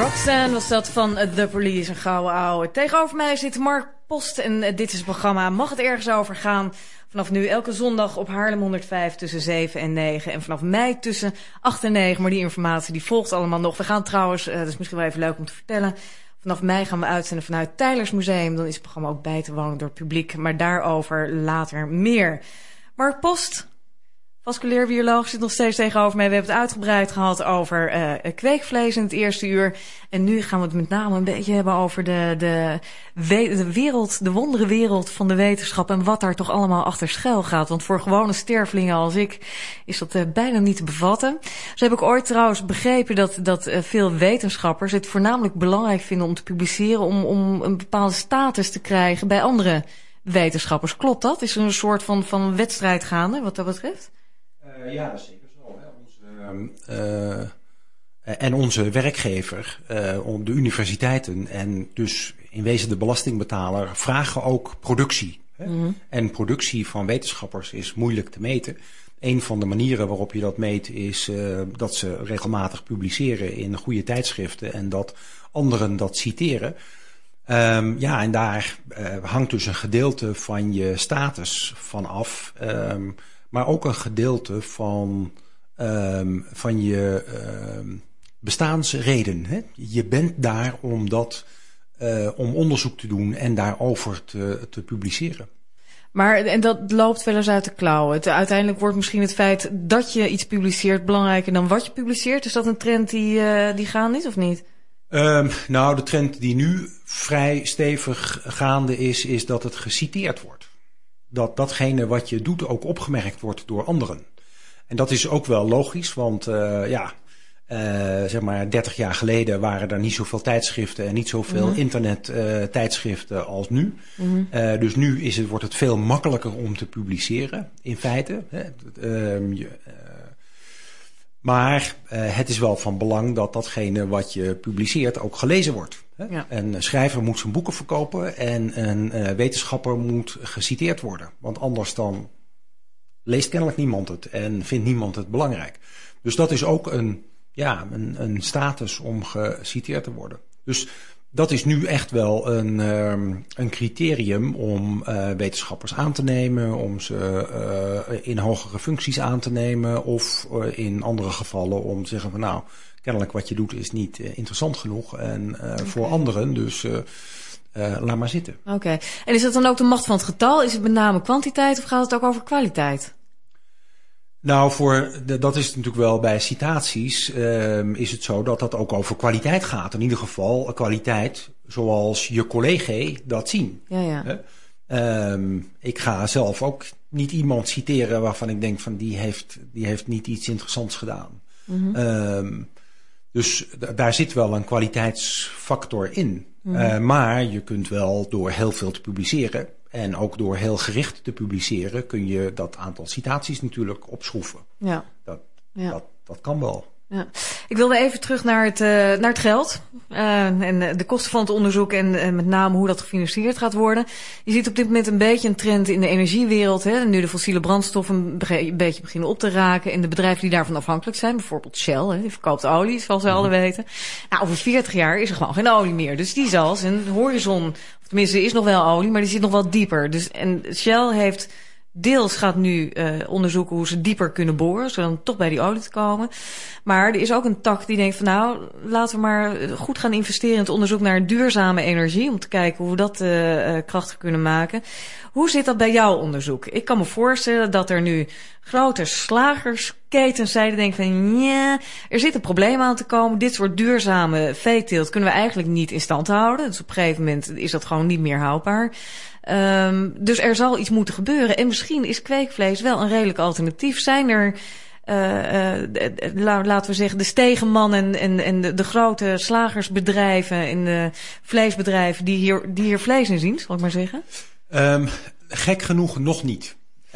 Roxanne was dat van The Police, een gouden ouwe. Tegenover mij zit Mark Post en dit is het programma Mag het ergens over gaan? Vanaf nu elke zondag op Haarlem 105 tussen 7 en 9. En vanaf mei tussen 8 en 9. Maar die informatie die volgt allemaal nog. We gaan trouwens, dat is misschien wel even leuk om te vertellen. Vanaf mei gaan we uitzenden vanuit Tylers Museum. Dan is het programma ook bij te wonen door het publiek. Maar daarover later meer. Mark Post, vasculair bioloog, zit nog steeds tegenover mij. We hebben het uitgebreid gehad over kweekvlees in het eerste uur. En nu gaan we het met name een beetje hebben over de wereld, de wonderenwereld van de wetenschap. En wat daar toch allemaal achter schuil gaat. Want voor gewone stervelingen als ik is dat bijna niet te bevatten. Zo heb ik ooit trouwens begrepen dat veel wetenschappers het voornamelijk belangrijk vinden om te publiceren. Om een bepaalde status te krijgen bij andere wetenschappers. Klopt dat? Is er een soort van wedstrijd gaande wat dat betreft? Ja, dat is zeker zo. En onze werkgever, de universiteiten en dus in wezen de belastingbetaler vragen ook productie. Hè? Mm-hmm. En productie van wetenschappers is moeilijk te meten. Een van de manieren waarop je dat meet is dat ze regelmatig publiceren in goede tijdschriften en dat anderen dat citeren. En daar hangt dus een gedeelte van je status van af. Maar ook een gedeelte van je bestaansreden. Hè? Je bent daar om onderzoek te doen en daarover te publiceren. Maar en dat loopt wel eens uit de klauwen. Uiteindelijk wordt misschien het feit dat je iets publiceert belangrijker dan wat je publiceert. Is dat een trend die gaande is of niet? De trend die nu vrij stevig gaande is dat het geciteerd wordt. Dat datgene wat je doet ook opgemerkt wordt door anderen. En dat is ook wel logisch, want 30 jaar geleden waren er niet zoveel tijdschriften en niet zoveel internet tijdschriften als nu. Mm-hmm. Dus nu wordt het veel makkelijker om te publiceren, in feite. Maar het is wel van belang dat datgene wat je publiceert ook gelezen wordt. Hè? Ja. Een schrijver moet zijn boeken verkopen en een wetenschapper moet geciteerd worden. Want anders dan leest kennelijk niemand het en vindt niemand het belangrijk. Dus dat is ook een status om geciteerd te worden. Dus dat is nu echt wel een criterium om wetenschappers aan te nemen, om ze in hogere functies aan te nemen of in andere gevallen om te zeggen van kennelijk wat je doet is niet interessant genoeg en voor anderen, dus laat maar zitten. Oké. En is dat dan ook de macht van het getal? Is het met name kwantiteit of gaat het ook over kwaliteit? Dat is natuurlijk wel bij citaties is het zo dat dat ook over kwaliteit gaat. In ieder geval kwaliteit zoals je collega's dat zien. Ja. Ik ga zelf ook niet iemand citeren waarvan ik denk van die heeft niet iets interessants gedaan. Mm-hmm. Dus daar zit wel een kwaliteitsfactor in. Mm-hmm. Maar je kunt wel door heel veel te publiceren en ook door heel gericht te publiceren kun je dat aantal citaties natuurlijk opschroeven. Ja. Dat kan wel. Ja. Ik wilde even terug naar het geld en de kosten van het onderzoek en met name hoe dat gefinancierd gaat worden. Je ziet op dit moment een beetje een trend in de energiewereld. Hè? Nu de fossiele brandstoffen een beetje beginnen op te raken en de bedrijven die daarvan afhankelijk zijn, bijvoorbeeld Shell, hè, die verkoopt olie, zoals we alle weten. Over 40 jaar is er gewoon geen olie meer. Dus die zal zijn horizon, of tenminste er is nog wel olie, maar die zit nog wel dieper. En Shell heeft deels gaat nu onderzoeken hoe ze dieper kunnen boren, zodat toch bij die olie te komen. Maar er is ook een tak die denkt van laten we maar goed gaan investeren in het onderzoek naar duurzame energie, om te kijken hoe we dat krachtig kunnen maken. Hoe zit dat bij jouw onderzoek? Ik kan me voorstellen dat er nu grote slagersketens zijn die denken van er zit een probleem aan te komen. Dit soort duurzame veeteelt kunnen we eigenlijk niet in stand houden. Dus op een gegeven moment is dat gewoon niet meer houdbaar. Dus er zal iets moeten gebeuren. En misschien is kweekvlees wel een redelijk alternatief. Zijn er, laten we zeggen, de stegenmannen en de grote slagersbedrijven en de vleesbedrijven die hier vlees in zien, zal ik maar zeggen? Gek genoeg nog niet.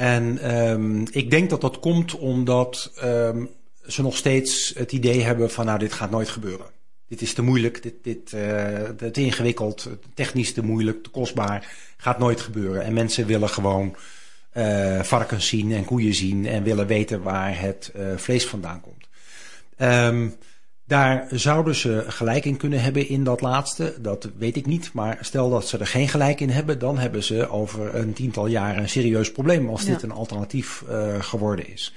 En ik denk dat dat komt omdat ze nog steeds het idee hebben van dit gaat nooit gebeuren. Dit is te moeilijk, dit te ingewikkeld, technisch te moeilijk, te kostbaar, gaat nooit gebeuren. En mensen willen gewoon varkens zien en koeien zien en willen weten waar het vlees vandaan komt. Daar zouden ze gelijk in kunnen hebben in dat laatste. Dat weet ik niet. Maar stel dat ze er geen gelijk in hebben, dan hebben ze over een 10-tal jaren een serieus probleem als dit een alternatief geworden is.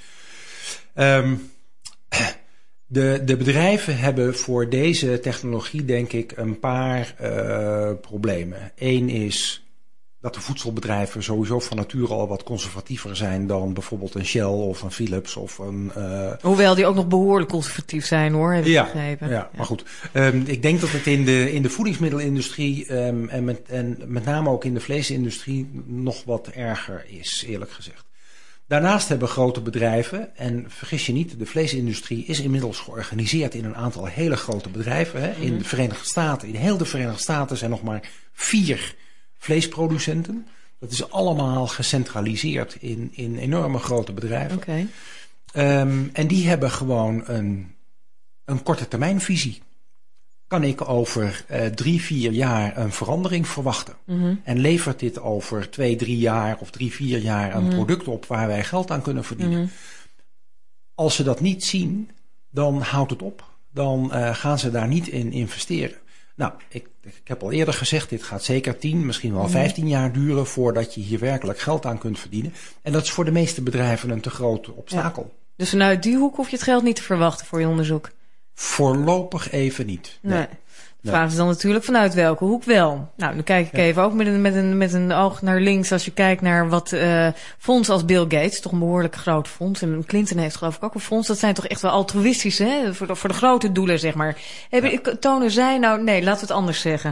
De bedrijven hebben voor deze technologie denk ik een paar problemen. Eén is dat de voedselbedrijven sowieso van nature al wat conservatiever zijn dan bijvoorbeeld een Shell of een Philips of een... Hoewel die ook nog behoorlijk conservatief zijn hoor, heb ik begrepen. Ja, maar goed. Ik denk dat het in de voedingsmiddelenindustrie en met name ook in de vleesindustrie nog wat erger is, eerlijk gezegd. Daarnaast hebben grote bedrijven, en vergis je niet, de vleesindustrie is inmiddels georganiseerd in een aantal hele grote bedrijven. Hè. In de Verenigde Staten, in heel de Verenigde Staten zijn nog maar 4 vleesproducenten. Dat is allemaal gecentraliseerd in enorme grote bedrijven. Okay. En die hebben gewoon een korte termijnvisie. Kan ik over 3-4 jaar een verandering verwachten? Mm-hmm. En levert dit over 2-3 jaar of 3-4 jaar een product op waar wij geld aan kunnen verdienen? Mm-hmm. Als ze dat niet zien, dan houdt het op. Dan gaan ze daar niet in investeren. Nou, ik heb al eerder gezegd, dit gaat zeker 10, misschien wel 15 jaar duren voordat je hier werkelijk geld aan kunt verdienen. En dat is voor de meeste bedrijven een te groot obstakel. Ja. Dus vanuit die hoek hoef je het geld niet te verwachten voor je onderzoek? Voorlopig even niet. Nee. De vraag is dan natuurlijk vanuit welke hoek wel. Nou, dan kijk ik even ook met een oog naar links. Als je kijkt naar wat fondsen als Bill Gates, toch een behoorlijk groot fonds. En Clinton heeft geloof ik ook een fonds. Dat zijn toch echt wel altruïstische, hè? Voor de grote doelen, zeg maar. Tonen zij, nou nee, laten we het anders zeggen.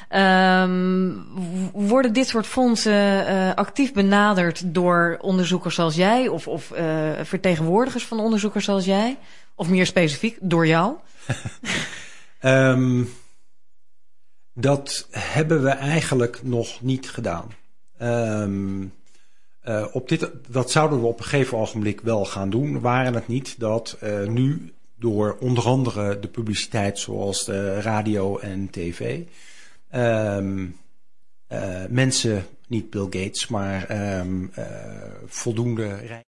Worden dit soort fondsen actief benaderd door onderzoekers zoals jij? Of vertegenwoordigers van onderzoekers zoals jij? Of meer specifiek, door jou? Dat hebben we eigenlijk nog niet gedaan. Dat zouden we op een gegeven ogenblik wel gaan doen. Waren het niet dat nu door onder andere de publiciteit zoals de radio en tv... mensen, niet Bill Gates, maar voldoende...